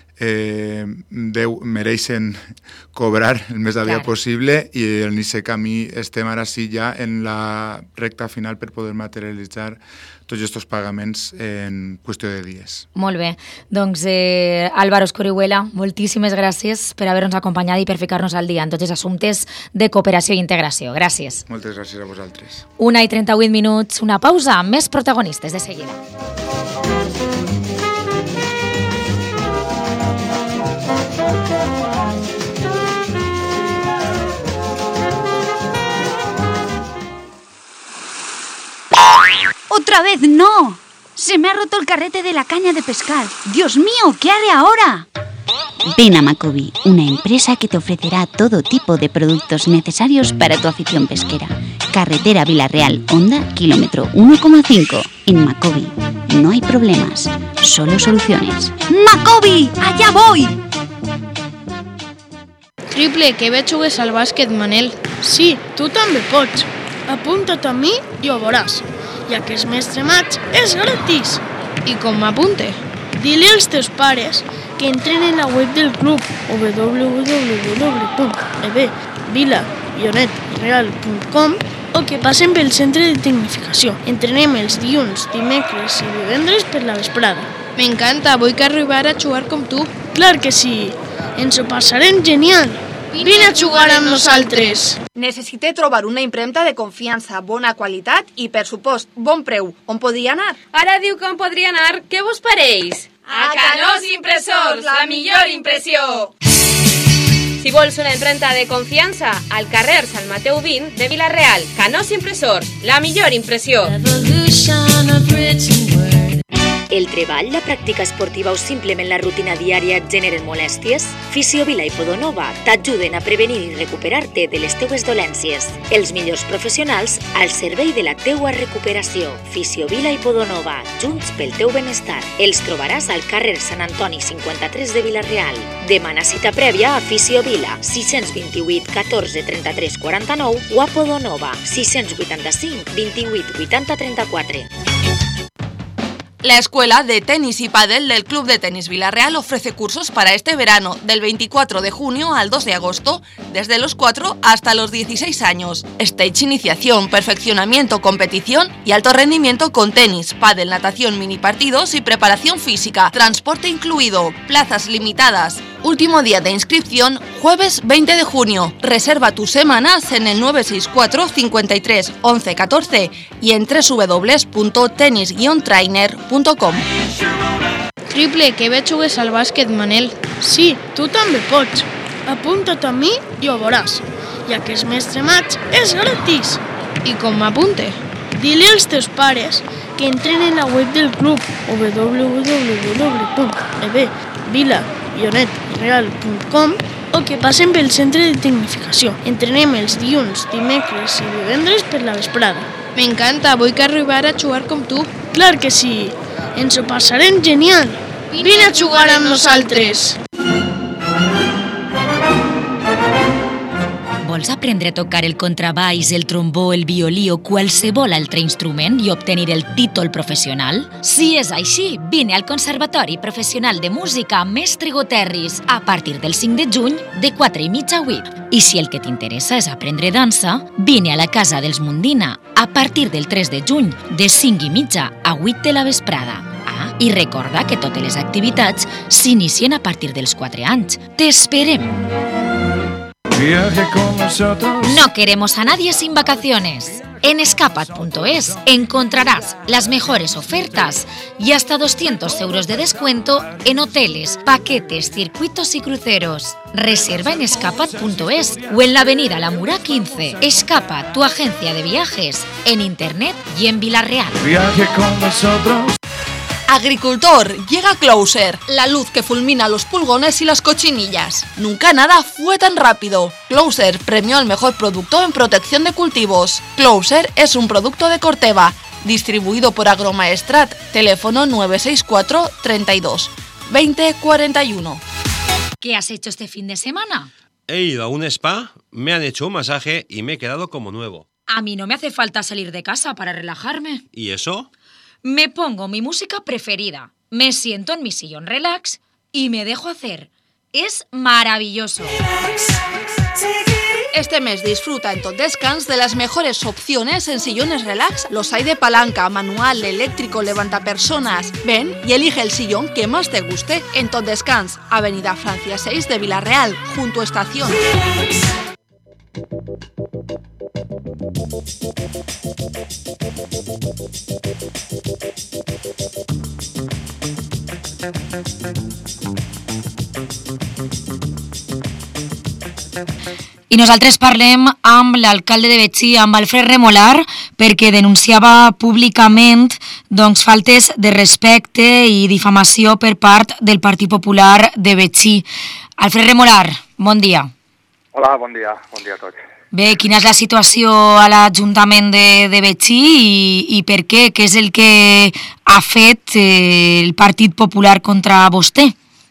eh, Déu mereixen cobrar el més aviat claro. possible i en aquest camí estem ara sí ja en la recta final per poder materialitzar tots aquests pagaments en qüestió de dies. Molt bé. Doncs eh, Álvaro Escorihuela, moltíssimes gràcies per haver-nos acompanyat i per ficar-nos al dia en tots els assumptes de cooperació i integració. Gràcies. Moltes gràcies a vosaltres. Una i trenta-vuit minuts, una pausa, més protagonistes de seguida. ¡Otra vez no! Se me ha roto el carrete de la caña de pescar. ¡Dios mío! ¿Qué haré ahora? Ven a Macobi, una empresa que te ofrecerá todo tipo de productos necesarios para tu afición pesquera. Carretera Vila-real, Honda, kilómetro uno coma cinco. En Macobi no hay problemas, solo soluciones. ¡Macobi! ¡Allá voy! Triple, que bé jugues al bàsquet, Manel. Sí, tu també pots. Apunta't a mi i ho veuràs. Ja que és mes de maig, és gratis. I com m'apunte? Dile als teus pares que entren en la web del club w w w punt vila real punt com o que passen pel centre de tecnificació. Entrenem els dilluns, dimecres i divendres per la vesprada. M'encanta, vull que arribar a jugar com tu. Clar que sí, ens ho passarem genial. Vine a jugar amb nosaltres. Necessite trobar una impremta de confiança, bona qualitat i, per supost, bon preu. On podria anar? Ara diu que on podria anar. Què vos pareix? A Canós Impressors, la millor impressió! Si vols una impremta de confiança, al carrer Sant Mateu vint de Vila-real. Canós Impressors, la millor impressió! El treball, la pràctica esportiva o simplement la rutina diària et generen molèsties? Fisiovila i Podonova t'ajuden a prevenir i recuperar-te de les teues dolències. Els millors professionals al servei de la teua recuperació. Fisiovila i Podonova, junts pel teu benestar. Els trobaràs al carrer Sant Antoni cinquanta-tres de Vila-real. Demana cita prèvia a Fisiovila, sis vint-i-vuit catorze trenta-tres quaranta-nou o a Podonova, sis vuitanta-cinc vint-i-vuit vuitanta trenta-quatre. La Escuela de Tenis y Pádel del Club de Tenis Villarreal ofrece cursos para este verano, del veinticuatro de junio al dos de agosto, desde los cuatro hasta los dieciséis años. Stage iniciación, perfeccionamiento, competición y alto rendimiento con tenis, pádel, natación, mini partidos y preparación física. Transporte incluido, plazas limitadas. Último día de inscripción, jueves veinte de junio. Reserva tus semanas en el nueve seis cuatro, cincuenta y tres, once, catorce y en w w w punto tenis guion trainer punto com. Triple, que bé jugues al bàsquet, Manel. Sí, tu també pots. Apunta't a mi i ho veuràs. Ja que és mestre maig, és gratis. I com m'apunte? Dile als teus pares que entren en la web del club w w w punt vila guionet real punt com o que passen pel centre de tecnificació. Entrenem els dilluns, dimecres i divendres per la vesprada. M'encanta, vull que arribar a jugar com tu. Clar que sí, ens ho passarem genial. Vine a jugar amb nosaltres. Vols aprendre a tocar el contrabaix, el trombó, el violí o qualsevol altre instrument i obtenir el títol professional? Si és així, vine al Conservatori Professional de Música Mestre Goterris a partir del cinc de juny de quatre i mitja a vuit. I si el que t'interessa és aprendre dansa, vine a la Casa dels Mundina a partir del tres de juny de cinc i mitja a vuit de la vesprada. Ah, i recorda que totes les activitats s'inicien a partir dels quatre anys. T'esperem! No queremos a nadie sin vacaciones. En escapat punto es encontrarás las mejores ofertas y hasta doscientos euros de descuento en hoteles, paquetes, circuitos y cruceros. Reserva en escapat punto es o en la avenida La Mura quince. Escapat, tu agencia de viajes, en internet y en Villarreal. Viaje con nosotros. Agricultor, llega Closer, la luz que fulmina los pulgones y las cochinillas. Nunca nada fue tan rápido. Closer premió al mejor producto en protección de cultivos. Closer es un producto de Corteva, distribuido por Agromaestrat. Teléfono nueve seis cuatro, treinta y dos, veinte, cuarenta y uno. ¿Qué has hecho este fin de semana? He ido a un spa, me han hecho un masaje y me he quedado como nuevo. A mí no me hace falta salir de casa para relajarme. ¿Y eso? Me pongo mi música preferida, me siento en mi sillón relax y me dejo hacer. Es maravilloso. Este mes disfruta en Tot Descans de las mejores opciones en sillones relax. Los hay de palanca, manual, eléctrico, levantapersonas. Ven y elige el sillón que más te guste en Tot Descans, Avenida Francia seis de Villarreal, junto a Estación. I nosaltres parlem amb l'alcalde de Betxí, amb Alfred Remolar, perquè denunciava públicament doncs, faltes de respecte i difamació per part del Partit Popular de Betxí. Alfred Remolar, bon dia. Hola, bon dia. Bon dia a tots. Bé, quina és la situació a l'Ajuntament de, de Betxí i, i per què? Què és el que ha fet eh, el Partit Popular contra vostè?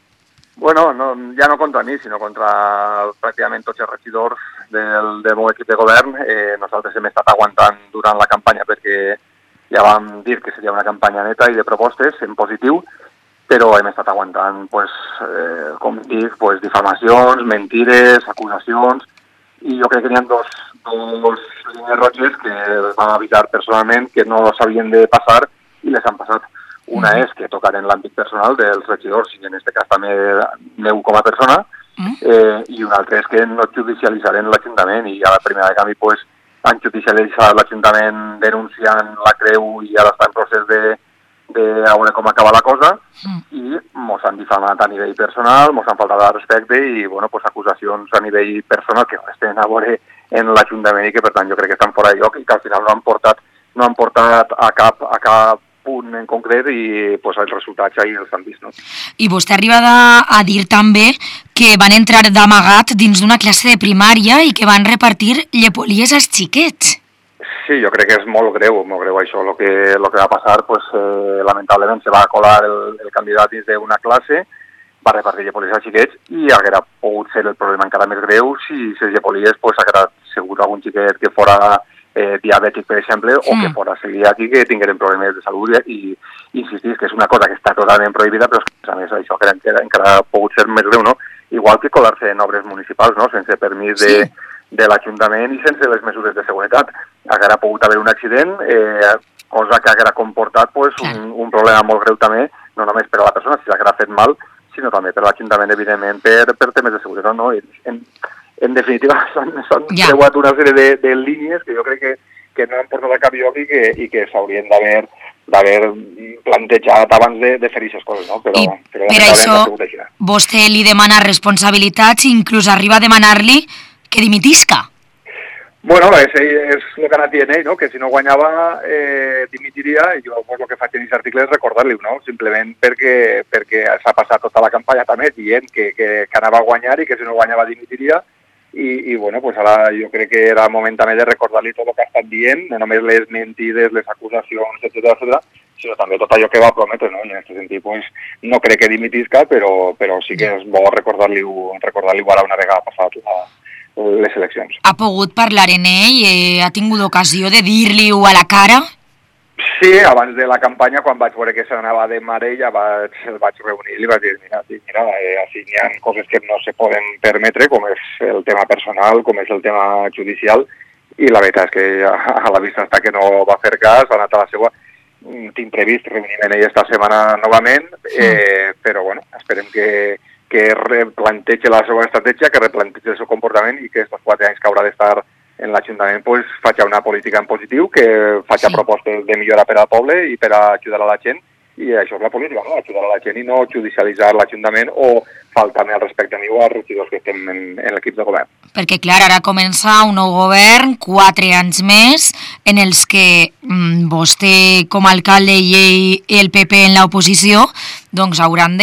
Bueno, no, ja no contra mi, sinó contra pràcticament tots els regidors del, del meu equip de govern. Eh, nosaltres hem estat aguantant durant la campanya perquè ja vam dir que seria una campanya neta i de propostes en positiu, però hem estat aguantant, pues, eh, com dic, pues, difamacions, mentires, acusacions, i jo crec que n'hi ha dos, dos línies roges que vam avisar personalment que no s'havien de passar i les han passat. Una és que tocarem l'àmbit personal dels regidors, i en aquest cas també meu com a persona, eh, i una altra és que no judicialitzarem l'Ajuntament, i a la primera de canvi pues, han judicialitzat l'Ajuntament denunciant la creu i ara està en procés de, de veure com acaba la cosa, i mos han difamat a nivell personal, mos han faltat al respecte i bueno, pues, acusacions a nivell personal que no estan a veure en l'Ajuntament i que per tant jo crec que estan fora de lloc i que al final no han portat, no han portat a cap, a cap punt en concret i pues, els resultats ahir els han vist. No? I vostè arriba a, a dir també que van entrar d'amagat dins d'una classe de primària i que van repartir llepolies als xiquets. Sí, jo crec que és molt greu, molt greu això. El que, lo que va passar, pues, eh, lamentablement, se va colar el, el candidat dins d'una classe, va repartir llepolies als xiquets i hauria pogut ser el problema encara més greu si les llepolies pues, haguera sigut algun xiquet que fora Eh, diabètic, per exemple, o mm. que fora seguir aquí que tingueren problemes de salut i, insistís que és una cosa que està totalment prohibida, però és que, a més, això encara, encara ha pogut ser més greu, no? Igual que colar-se en obres municipals, no? Sense permís de, sí. de l'Ajuntament i sense les mesures de seguretat. Haguera pogut haver un accident, eh, cosa que haguera comportat pues, un, un problema molt greu també, no només per a la persona, si l'haguera fet mal, sinó també per a l'Ajuntament, evidentment, per, per temes de seguretat, no? En, en definitiva, s'han ja. creuat una sèrie de, de línies que jo crec que, que no han portat a cap lloc i que, i que s'haurien d'haver d'haver plantejat abans de, de fer aquestes coses, no? Però, I però per això vostè li demana responsabilitats i inclús arriba a demanar-li que dimitisca. Bueno, és, és el que ha anat dient ell, no? Que si no guanyava eh, dimitiria, i jo pues, el que faig en aquest article és recordar-li, no? Simplement perquè, perquè s'ha passat tota la campanya també dient que, que, que anava a guanyar i que si no guanyava dimitiria. I, i bueno, pues ara jo crec que era el moment també de recordar-li tot el que ha estat dient, no només les mentides, les acusacions, etcètera, etcètera, sinó també tot allò que va prometre, no? I en aquest sentit, pues, no crec que dimitisca, però, però sí que és bo recordar-li recordar-li ara una vegada passat la, les eleccions. Ha pogut parlar en ell? Eh, ha tingut ocasió de dir-li-ho a la cara? Sí, abans de la campanya, quan vaig veure que se n'anava de mare, ja vaig, el vaig reunir i li vaig dir, mira, mira eh, així hi ha coses que no se poden permetre, com és el tema personal, com és el tema judicial, i la veritat és que a la vista està que no va fer cas, ha anat a la seva. Tinc previst reunir-me en ell esta setmana novament, eh, però bueno, esperem que, que replantegi la seva estratègia, que replantegi el seu comportament i que aquests quatre anys que haurà d'estar en l'Ajuntament pues, faci una política en positiu, que faci sí. propostes de millora per al poble i per a ajudar a la gent, i això és la política, no? Ajudar a la gent i no judicialitzar l'Ajuntament o faltar-me al respecte meu als regidors que estem en, en l'equip de govern. Perquè, clar, ara comença un nou govern, quatre anys més, en els que mm, vostè com a alcalde i ell, el P P en l'oposició, doncs hauran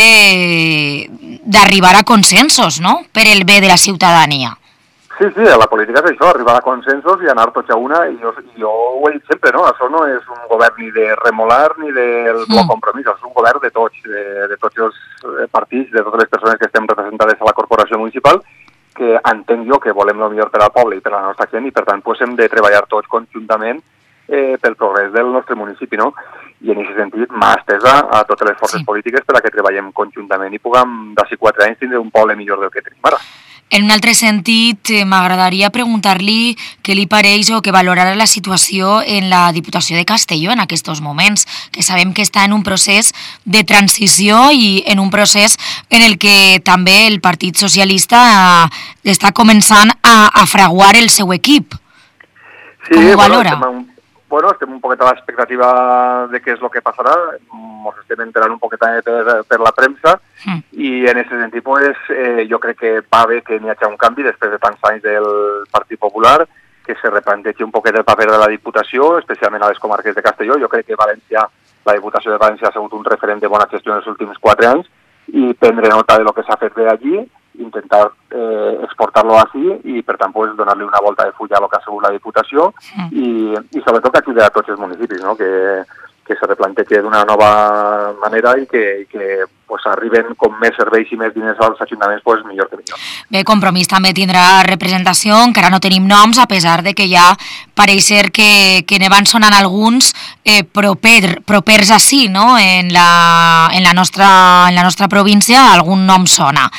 d'arribar a consensos, no?, per el bé de la ciutadania. Sí, sí, la política és això, arribar a consensos i anar tots a una, i jo, jo ho he dit sempre, no? Això no és un govern ni de remolar ni del mm. compromís, és un govern de tots, de, de tots els partits, de totes les persones que estem representades a la corporació municipal, que entenc jo que volem el millor per al poble i per a la nostra gent, i per tant pues, hem de treballar tots conjuntament eh, pel progrés del nostre municipi, no? I en aquest sentit m'ha estesa a totes les forces sí. polítiques per a que treballem conjuntament i puguem d'ací quatre anys tindre un poble millor del que tenim ara. En un altre sentit, eh, m'agradaria preguntar-li què li pareix o què valorarà la situació en la Diputació de Castelló en aquests moments, que sabem que està en un procés de transició i en un procés en el que també el Partit Socialista eh, està començant a, a fraguar el seu equip. Sí, Com ho bueno, valora? Estem, bueno, estem un poquet a l'expectativa de què és el que passarà, ens estem enterant un poquet per, per la premsa, mm. i en aquest sentit pues, eh, jo crec que va bé que n'hi hagi un canvi després de tants anys del Partit Popular, que se replantegi un poquet el paper de la Diputació, especialment a les comarques de Castelló. Jo crec que València, la Diputació de València ha sigut un referent de bona gestió en els últims quatre anys, i prendre nota de lo que s'ha fet bé allí, intentar eh, exportar-lo així i, per tant, pues, donar-li una volta de fulla a lo que ha sigut la Diputació mm. i, i sobretot que ajudi a tots els municipis, no? que, que se replantegi d'una nova manera i que, i que pues, arriben com més serveis i més diners als ajuntaments, pues, millor que millor. Bé, Compromís també tindrà representació, encara no tenim noms, a pesar de que ja pareix ser que, que ne van sonant alguns eh, proper, propers així, no? En la, en, la nostra, en la nostra província algun nom sona.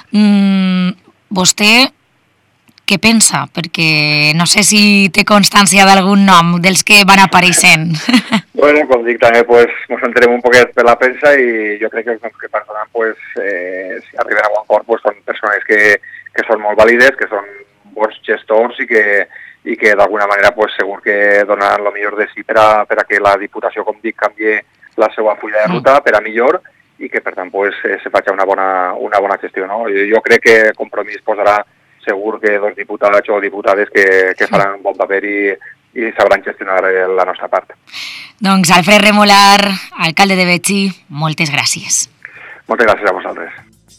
Mm, vostè què pensa? Perquè no sé si té constància d'algun nom dels que van apareixent. Bueno, com dic, també pues, ens entenem un poquet per la premsa i jo crec que els noms que passaran, pues, eh, si arriben a bon port, pues, són persones que, que són molt vàlides, que són bons gestors i que, i que d'alguna manera pues, segur que donaran el millor de si per a, per a que la Diputació, com dic, canvie la seva fulla de ruta per a millor i que per tant pues, eh, se faci una bona, una bona gestió. No? Jo, jo crec que Compromís posarà segur que dos diputats o diputades que, que faran un bon paper i, i sabran gestionar la nostra part. Doncs Alfred Remolar, alcalde de Betxí, moltes gràcies. Moltes gràcies a vosaltres.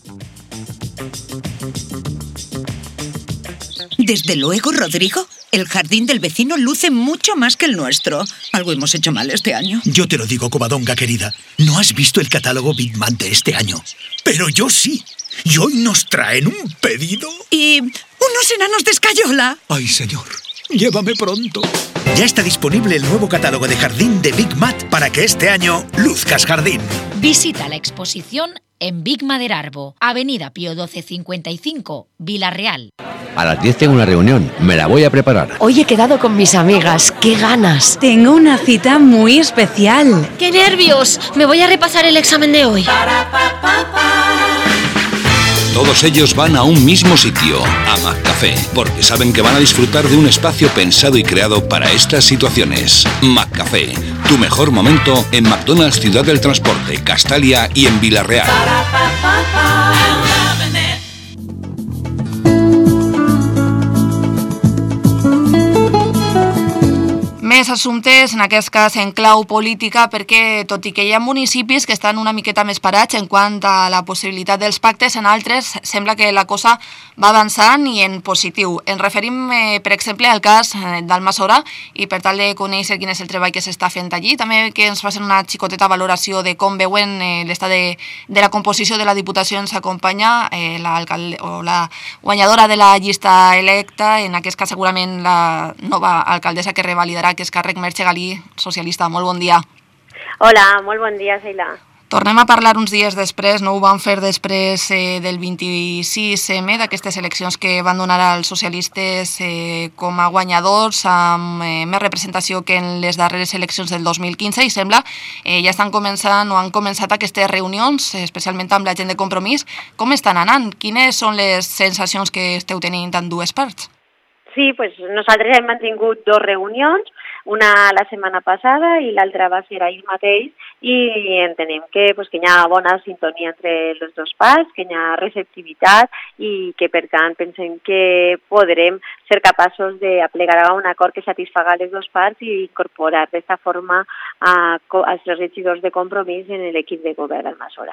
Desde luego, Rodrigo, el jardín del vecino luce mucho más que el nuestro. Algo hemos hecho mal este año. Yo te lo digo, Covadonga, querida. No has visto el catálogo Big Man de este año. Pero yo sí. Y hoy nos traen un pedido... ¿Y unos enanos de escayola? Ay, señor. Llévame pronto. Ya está disponible el nuevo catálogo de jardín de Big Mat para que este año luzcas jardín. Visita la exposición en Big Maderarbo, Avenida Pío doce cincuenta y cinco, Vila-real. A las diez tengo una reunión, me la voy a preparar. Hoy he quedado con mis amigas, qué ganas. Tengo una cita muy especial. ¡Qué nervios! Me voy a repasar el examen de hoy. Todos ellos van a un mismo sitio, a McCafé, porque saben que van a disfrutar de un espacio pensado y creado para estas situaciones. McCafé, tu mejor momento en McDonald's Ciudad del Transporte, Castalia y en Vila-real. Més assumptes, en aquest cas en clau política, perquè tot i que hi ha municipis que estan una miqueta més parats en quant a la possibilitat dels pactes, en altres sembla que la cosa va avançant i en positiu. Ens referim, eh, per exemple, al cas eh, d'Almassora i per tal de conèixer quin és el treball que s'està fent allí, també que ens facin una xicoteta valoració de com veuen eh, l'estat de, de la composició de la Diputació. Ens acompanya eh, l'alcalde o la guanyadora de la llista electa, en aquest cas segurament la nova alcaldessa que revalidarà que és càrrec, Merche Galí, socialista. Molt bon dia. Hola, molt bon dia, Sheila. Tornem a parlar uns dies després, no ho vam fer després eh, del vint-i-sis eme, d'aquestes eleccions que van donar als socialistes eh, com a guanyadors, amb eh, més representació que en les darreres eleccions del dos mil quinze, i sembla eh, ja estan començant o han començat aquestes reunions, especialment amb la gent de Compromís. Com estan anant? Quines són les sensacions que esteu tenint en dues parts? Sí, pues nosaltres hem mantingut dos reunions, una la setmana passada i l'altra va ser ahir mateix, i entenem que, pues, que hi ha bona sintonia entre les dues parts, que hi ha receptivitat i que, per tant, pensem que podrem ser capaços d'aplegar a un acord que satisfaga les dues parts i incorporar d'esta forma a, als regidors de Compromís en l'equip de govern d'Almassora.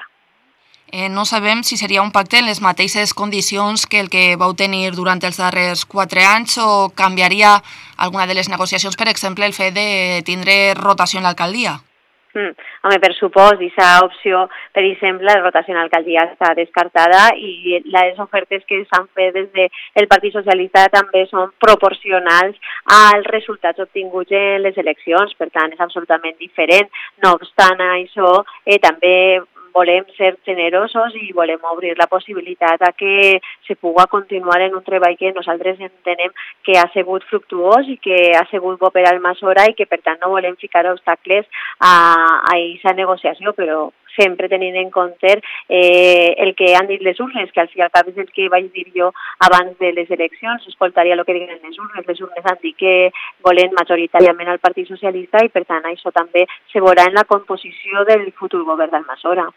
Eh, no sabem si seria un pacte en les mateixes condicions que el que vau tenir durant els darrers quatre anys o canviaria alguna de les negociacions, per exemple, el fet de tindre rotació en l'alcaldia? Mm. Home, per supòs, aquesta opció, per exemple, la rotació en l'alcaldia està descartada i les ofertes que s'han fet des del Partit Socialista també són proporcionals als resultats obtinguts en les eleccions, per tant, és absolutament diferent. No obstant això, eh, també volem ser generosos i volem obrir la possibilitat a que se pugui continuar en un treball que nosaltres entenem que ha sigut fructuós i que ha sigut bo per Almassora i que per tant no volem ficar obstacles a aquesta negociació, però sempre tenint en compte eh, el que han dit les urnes, que al fi i al cap és el que vaig dir jo abans de les eleccions, escoltaria el que diguen les urnes. Les urnes han dit que volen majoritàriament al Partit Socialista i per tant això també se veurà en la composició del futur govern d'Almassora.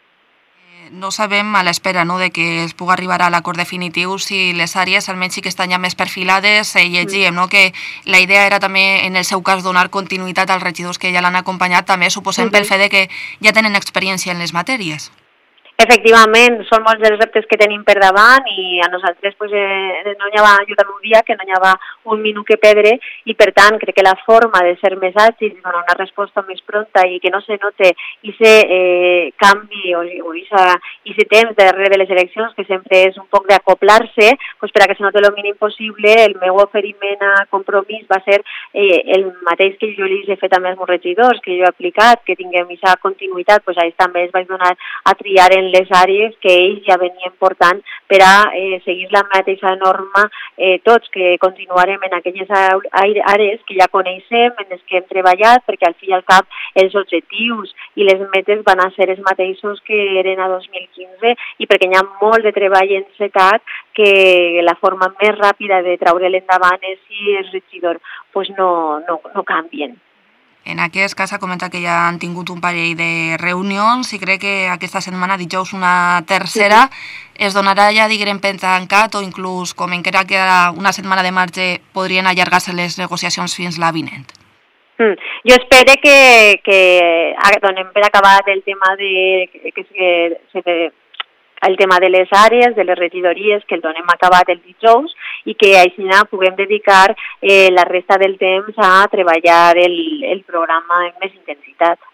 No sabem, a l'espera no, de que es pugui arribar a l'acord definitiu, si les àrees almenys sí que estan ja més perfilades, eh, llegíem no? que la idea era també, en el seu cas, donar continuïtat als regidors que ja l'han acompanyat, també suposem pel fet de que ja tenen experiència en les matèries. Efectivament, són molts els reptes que tenim per davant i a nosaltres pues, eh, no hi ha jo també un dia que no hi ha un minut que perdre i per tant crec que la forma de ser més àgil, donar una resposta més pronta i que no se note aquest eh, canvi o aquest temps darrere de les eleccions, que sempre és un poc d'acoplar-se, pues, per a que se note el mínim possible. El meu oferiment a Compromís va ser eh, el mateix que jo li he fet a més meus regidors, que jo he aplicat, que tinguem aquesta continuïtat, pues, ahí també es vaig donar a triar en les àrees que ells ja venien portant per a eh, seguir la mateixa norma eh, tots, que continuarem en aquelles àrees que ja coneixem, en les que hem treballat, perquè al fi i al cap els objectius i les metes van a ser els mateixos que eren a dos mil quinze i perquè hi ha molt de treball encetat que la forma més ràpida de treure'l endavant és si els regidors pues, no, no, no canvien. En aquest cas, ha comentat que ja han tingut un parell de reunions i crec que aquesta setmana, dijous, una tercera, sí. Es donarà ja, diguem, per tancat o inclús, com encara queda una setmana de marge, podrien allargar-se les negociacions fins la vinent. Mm. Jo espero que, que donem per acabat el tema de que, que se el tema de les àrees, de les regidories, que el donem acabat el dijous i que així puguem dedicar eh, la resta del temps a treballar el, el programa amb més intensitat.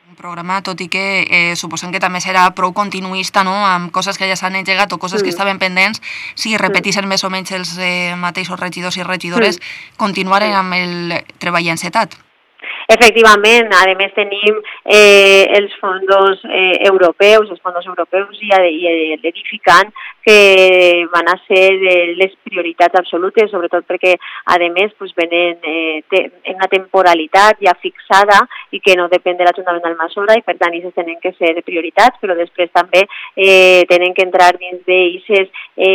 Un programa, tot i que eh, suposem que també serà prou continuista, no?, amb coses que ja s'han engegat o coses mm. que estaven pendents, si repetissin mm. més o menys els eh, mateixos regidors i regidores, mm. continuaren amb el treball encetat. Efectivament, a més tenim eh, els fons eh, europeus, els fons europeus i, i l'edificant que van a ser les prioritats absolutes, sobretot perquè a més pues, venen eh, te, en una temporalitat ja fixada i que no depèn de l'Ajuntament d'Almassora i per tant aquestes tenen que ser prioritats, però després també eh, tenen que entrar dins d'aquestes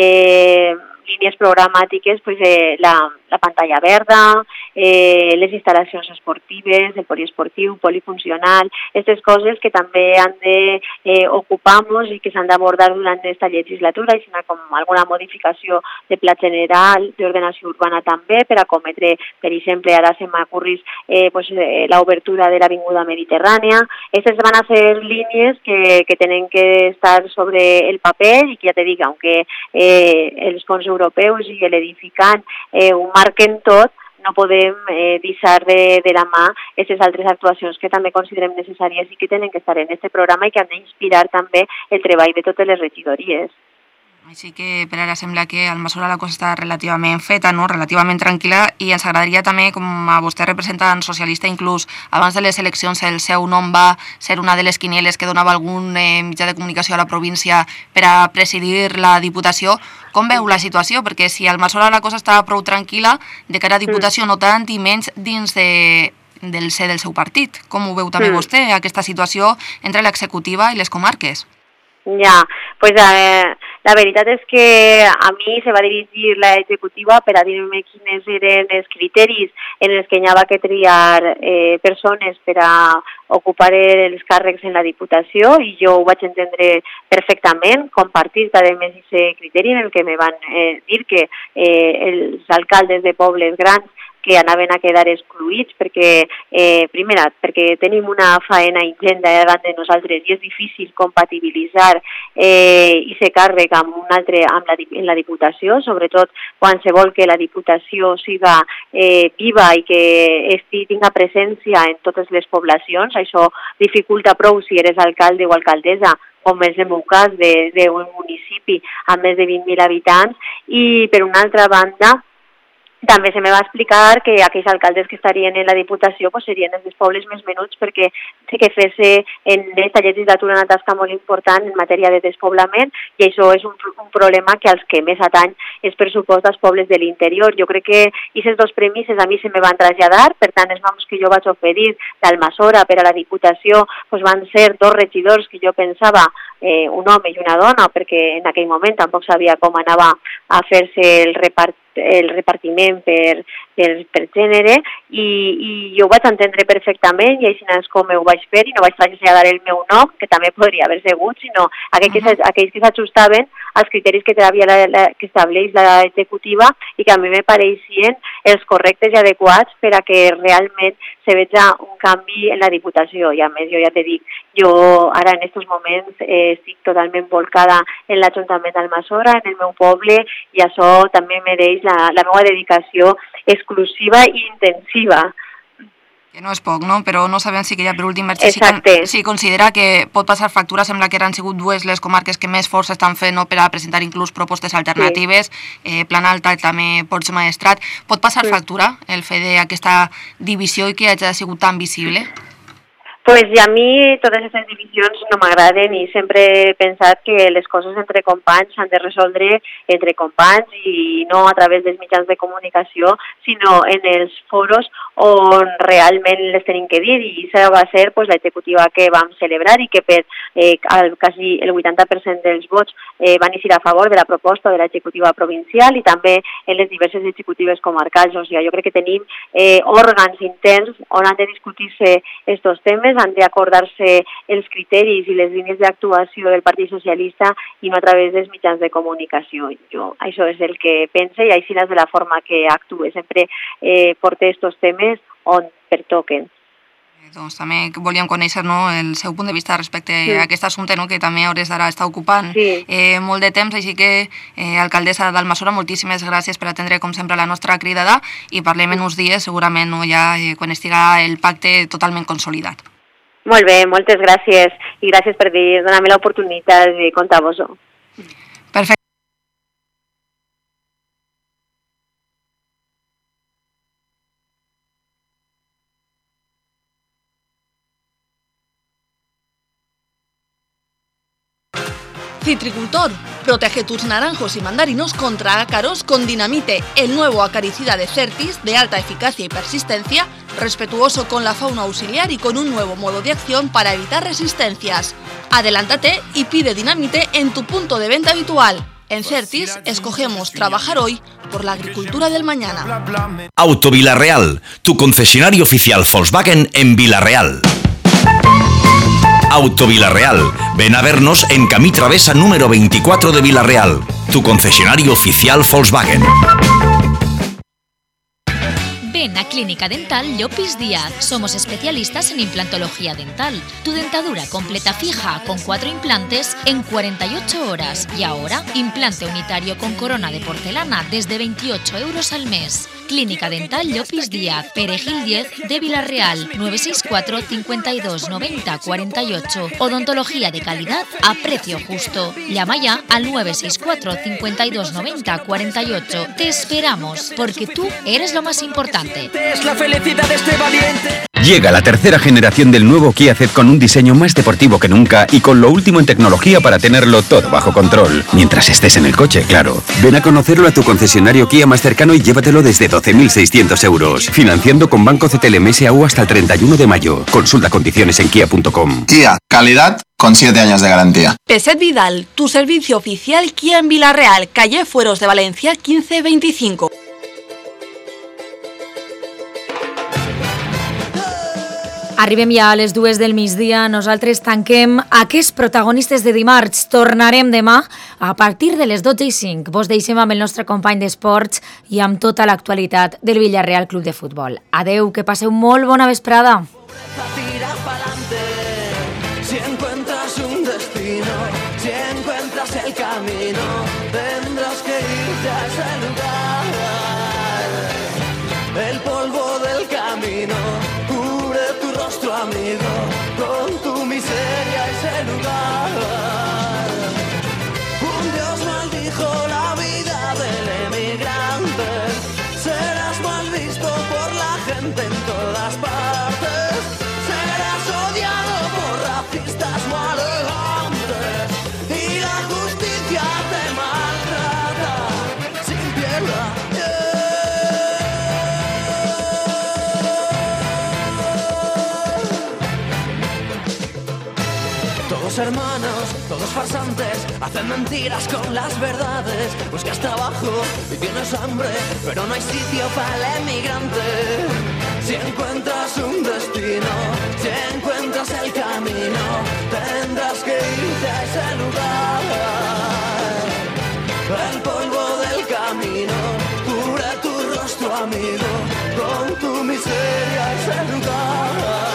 eh, línies programàtiques, pues, eh, la, la pantalla verda, eh, les instal·lacions esportives, el poliesportiu, polifuncional, aquestes coses que també han de eh, ocupar-nos i que s'han d'abordar durant aquesta legislatura, i sinó com alguna modificació de pla general, d'ordenació urbana també, per acometre, per exemple, ara se m'acurris eh, pues, eh, l'obertura de l'Avinguda Mediterrània. Aquestes van a ser línies que, que tenen que estar sobre el paper i que ja te dic, aunque eh, els fons europeus i l'edificant eh, ho marquen tot, no podem eh, deixar de, de la mà aquestes altres actuacions que també considerem necessàries i que tenen que estar en aquest programa i que han d'inspirar també el treball de totes les regidories. Així que per ara sembla que a Almassora la cosa està relativament feta, no? Relativament tranquil·la, i ens agradaria també, com a vostè representant socialista, inclús abans de les eleccions el seu nom va ser una de les quinieles que donava algun eh, mitjà de comunicació a la província per a presidir la Diputació. Com veu la situació? Perquè si a Almassora la cosa està prou tranquil·la, de cara a Diputació no tant i menys dins de, del ser del seu partit. Com ho veu també vostè, aquesta situació entre l'executiva i les comarques? Ja, pues eh, la veritat és que a mi se va dirigir l'executiva per a dir-me quins eren els criteris en els que hi havia que triar eh, persones per a ocupar els càrrecs en la Diputació, i jo ho vaig entendre perfectament, compartir a més aquest criteri en el que me van eh, dir que eh, els alcaldes de pobles grans que anaven a quedar excluïts perquè, eh, primera, perquè tenim una faena ingent davant de nosaltres i és difícil compatibilitzar eh, i ser càrrec amb un altre amb la, en la Diputació, sobretot quan se vol que la Diputació siga eh, viva i que esti, tinga presència en totes les poblacions. Això dificulta prou si eres alcalde o alcaldessa, com és el meu cas, d'un municipi amb més de vint mil habitants, i per una altra banda, també se me va explicar que aquells alcaldes que estarien en la Diputació pues, serien els pobles més menuts, perquè sé que fes en aquesta legislatura una tasca molt important en matèria de despoblament, i això és un, un problema que als que més atany és pressupost dels pobles de l'interior. Jo crec que aquestes dos premisses a mi se me van traslladar, per tant els noms que jo vaig oferir d'Almassora per a la Diputació pues, van ser dos regidors que jo pensava eh, un home i una dona, perquè en aquell moment tampoc sabia com anava a fer-se el repart el repartiment per, per, per gènere, i, i jo ho vaig entendre perfectament, i així és com ho vaig fer, i no vaig traslladar el meu nom, que també podria haver sigut, sinó aquells que, aquells que s'ajustaven als criteris que, la, la, que estableix l'executiva i que a mi me pareixien els correctes i adequats per a que realment se veja un canvi en la Diputació. I a més, jo ja te dic, jo ara en aquests moments eh, estic totalment volcada en l'Ajuntament d'Almassora, en el meu poble, i això també mereix la, la meva dedicació exclusiva i intensiva. Que no és poc, no? Però no sabem si que ja per últim si, si considera que pot passar factura. Sembla que han sigut dues les comarques que més força estan fent, no?, per a presentar inclús propostes alternatives, sí. eh, Plan Alta i també Ports Maestrat. Pot passar sí. factura el fet d'aquesta divisió i que hagi sigut tan visible? Pues a mi totes aquestes divisions no m'agraden, i sempre he pensat que les coses entre companys s'han de resoldre entre companys i no a través dels mitjans de comunicació, sinó en els foros on realment les tenim que dir, i això va ser pues, l'executiva que vam celebrar i que per eh, el, quasi el vuitanta per cent dels vots eh, van eixir a favor de la proposta de l'executiva provincial i també en les diverses executives comarcals. O sigui, jo crec que tenim eh, òrgans interns on han de discutir-se aquests temes, han d'acordar-se els criteris i les línies d'actuació del Partit Socialista i no a través dels mitjans de comunicació. Jo, això és el que pense, i així és de la forma que actue. Sempre eh, porte aquests temes on pertoquen. Doncs també volíem conèixer, no, el seu punt de vista respecte sí. a aquest assumpte, no, que també a hores d'ara està ocupant sí. eh, molt de temps, així que, eh, alcaldessa d'Almassora, moltíssimes gràcies per atendre, com sempre, la nostra cridada, i parlem en uns dies, segurament, no, ja eh, quan estiga el pacte totalment consolidat. Molt bé, moltes gràcies i gràcies per donar-me l'oportunitat de contar-vos-ho. Perfecte. Citricultor, protege tus naranjos y mandarinos contra ácaros con Dinamite, el nuevo acaricida de Certis de alta eficacia y persistencia, respetuoso con la fauna auxiliar y con un nuevo modo de acción para evitar resistencias. Adelántate y pide Dinamite en tu punto de venta habitual. En Certis escogemos trabajar hoy por la agricultura del mañana. Auto Vilarreal, tu concesionario oficial Volkswagen en Vilarreal. Auto Vilarreal. Ven a vernos en Camí Travesa número veinticuatro de Vilarreal, tu concesionario oficial Volkswagen. Ven a Clínica Dental Llopis Díaz. Somos especialistas en implantología dental. Tu dentadura completa fija con cuatro implantes en cuarenta y ocho horas. Y ahora, implante unitario con corona de porcelana desde veintiocho euros al mes. Clínica Dental Llopis Díaz, Perejil diez de Vilarreal, nueve seis cuatro, cincuenta y dos, noventa, cuarenta y ocho. Odontología de calidad a precio justo. Llama ya al nueve seis cuatro, cincuenta y dos, noventa, cuarenta y ocho. Te esperamos, porque tú eres lo más importante. Es la felicidad de este valiente. Llega la tercera generación del nuevo Kia Ceed con un diseño más deportivo que nunca y con lo último en tecnología para tenerlo todo bajo control. Mientras estés en el coche, claro. Ven a conocerlo a tu concesionario Kia más cercano y llévatelo desde doce mil seiscientos euros. Financiando con Banco C T L M S A U hasta el treinta y uno de mayo. Consulta condiciones en kia punto com. Kia, calidad con siete años de garantía. Peset Vidal, tu servicio oficial Kia en Vilarreal, calle Fueros de Valencia quince veinticinco. Arribem ja a les dues del migdia, nosaltres tanquem aquests protagonistes de dimarts. Tornarem demà a partir de les dotze i cinc. Vos deixem amb el nostre company d'esports i amb tota l'actualitat del Villarreal Club de Futbol. Adeu, que passeu molt bona vesprada. Si encuentras un destino, si encuentras el camino, tendrás que irte a ese lugar. El polvo del camino cubre tu rostro, amigo, con tu miseria ese lugar. Un Dios maldijo la vida del emigrante, serás mal visto por la gente en todas partes, serás odiado por racistas maleantes y la justicia te maltrata sin piedad. Todos hermanos, todos farsantes, hacen mentiras con las verdades. Buscas trabajo y tienes hambre, pero no hay sitio para el emigrante. Si encuentras un destino, si encuentras el camino, tendrás que irte a ese lugar. El polvo del camino cubre tu rostro, amigo, con tu miseria ese lugar.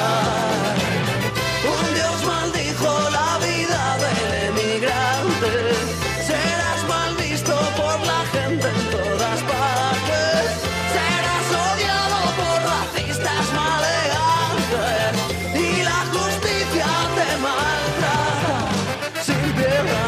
Un Dios maldijo la vida del emigrante, serás mal visto por la gente en todas partes, serás odiado por racistas maleantes y la justicia te maltrata sin piedad.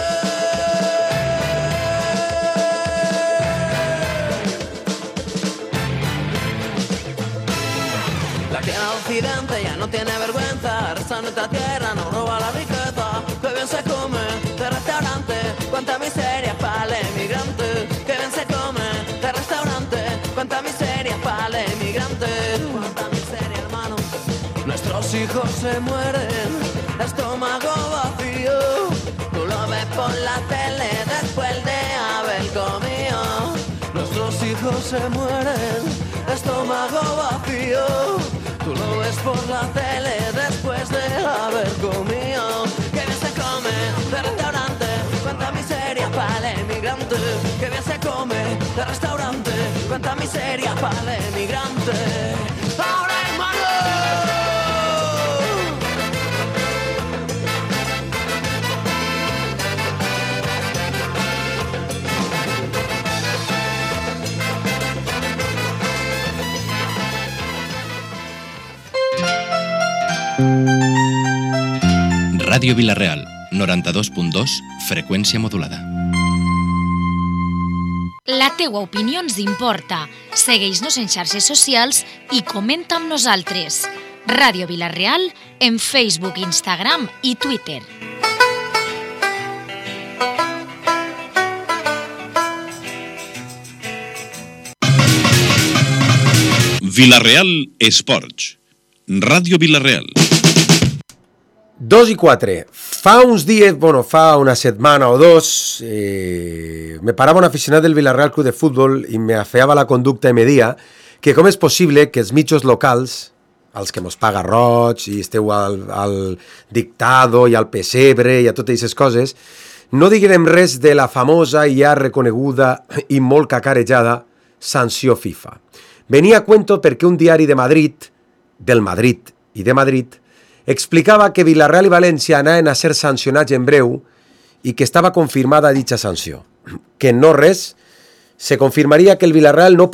La tierra occidente ya no tiene vergüenza, resta nuestra tierra, no roba la riqueza, que bien se come de restaurante, cuánta miseria para el emigrante, que bien se come de restaurante, cuánta miseria para el emigrante, cuánta miseria, hermano. Nuestros hijos se mueren, estómago vacío, tú lo ves por la tele después de haber comido. Nuestros hijos se mueren, estómago vacío, tú lo ves por la tele después de haber comido. Que bien se come de restaurante, cuánta miseria para el emigrante. Que bien se come de restaurante, cuánta miseria para el emigrante. ¡Ahora, hermano! Thank you. Ràdio Vila-real, noranta-dos punt dos, freqüència modulada. La teua opinió ens importa. Segueix-nos en xarxes socials i comenta amb nosaltres. Ràdio Vila-real en Facebook, Instagram i Twitter. Vila-real Esports. Ràdio Vila-real. Dos i quatre. Fa uns dies, bueno, fa una setmana o dos, eh, me parava un aficionat del Vila-real Club de Futbol i me afeava la conducta i me dia que com és possible que els mitjos locals, els que mos paga Roig i esteu al, al Dictado i al Pessebre i a totes aquestes coses, no diguem res de la famosa i ja reconeguda i molt cacarejada sanció FIFA. Venia a cuento perquè un diari de Madrid, del Madrid i de Madrid, explicava que Vila-real i València anaven a ser sancionats en breu i que estava confirmada dicha sanció. Que no res, se confirmaria que el Vila-real no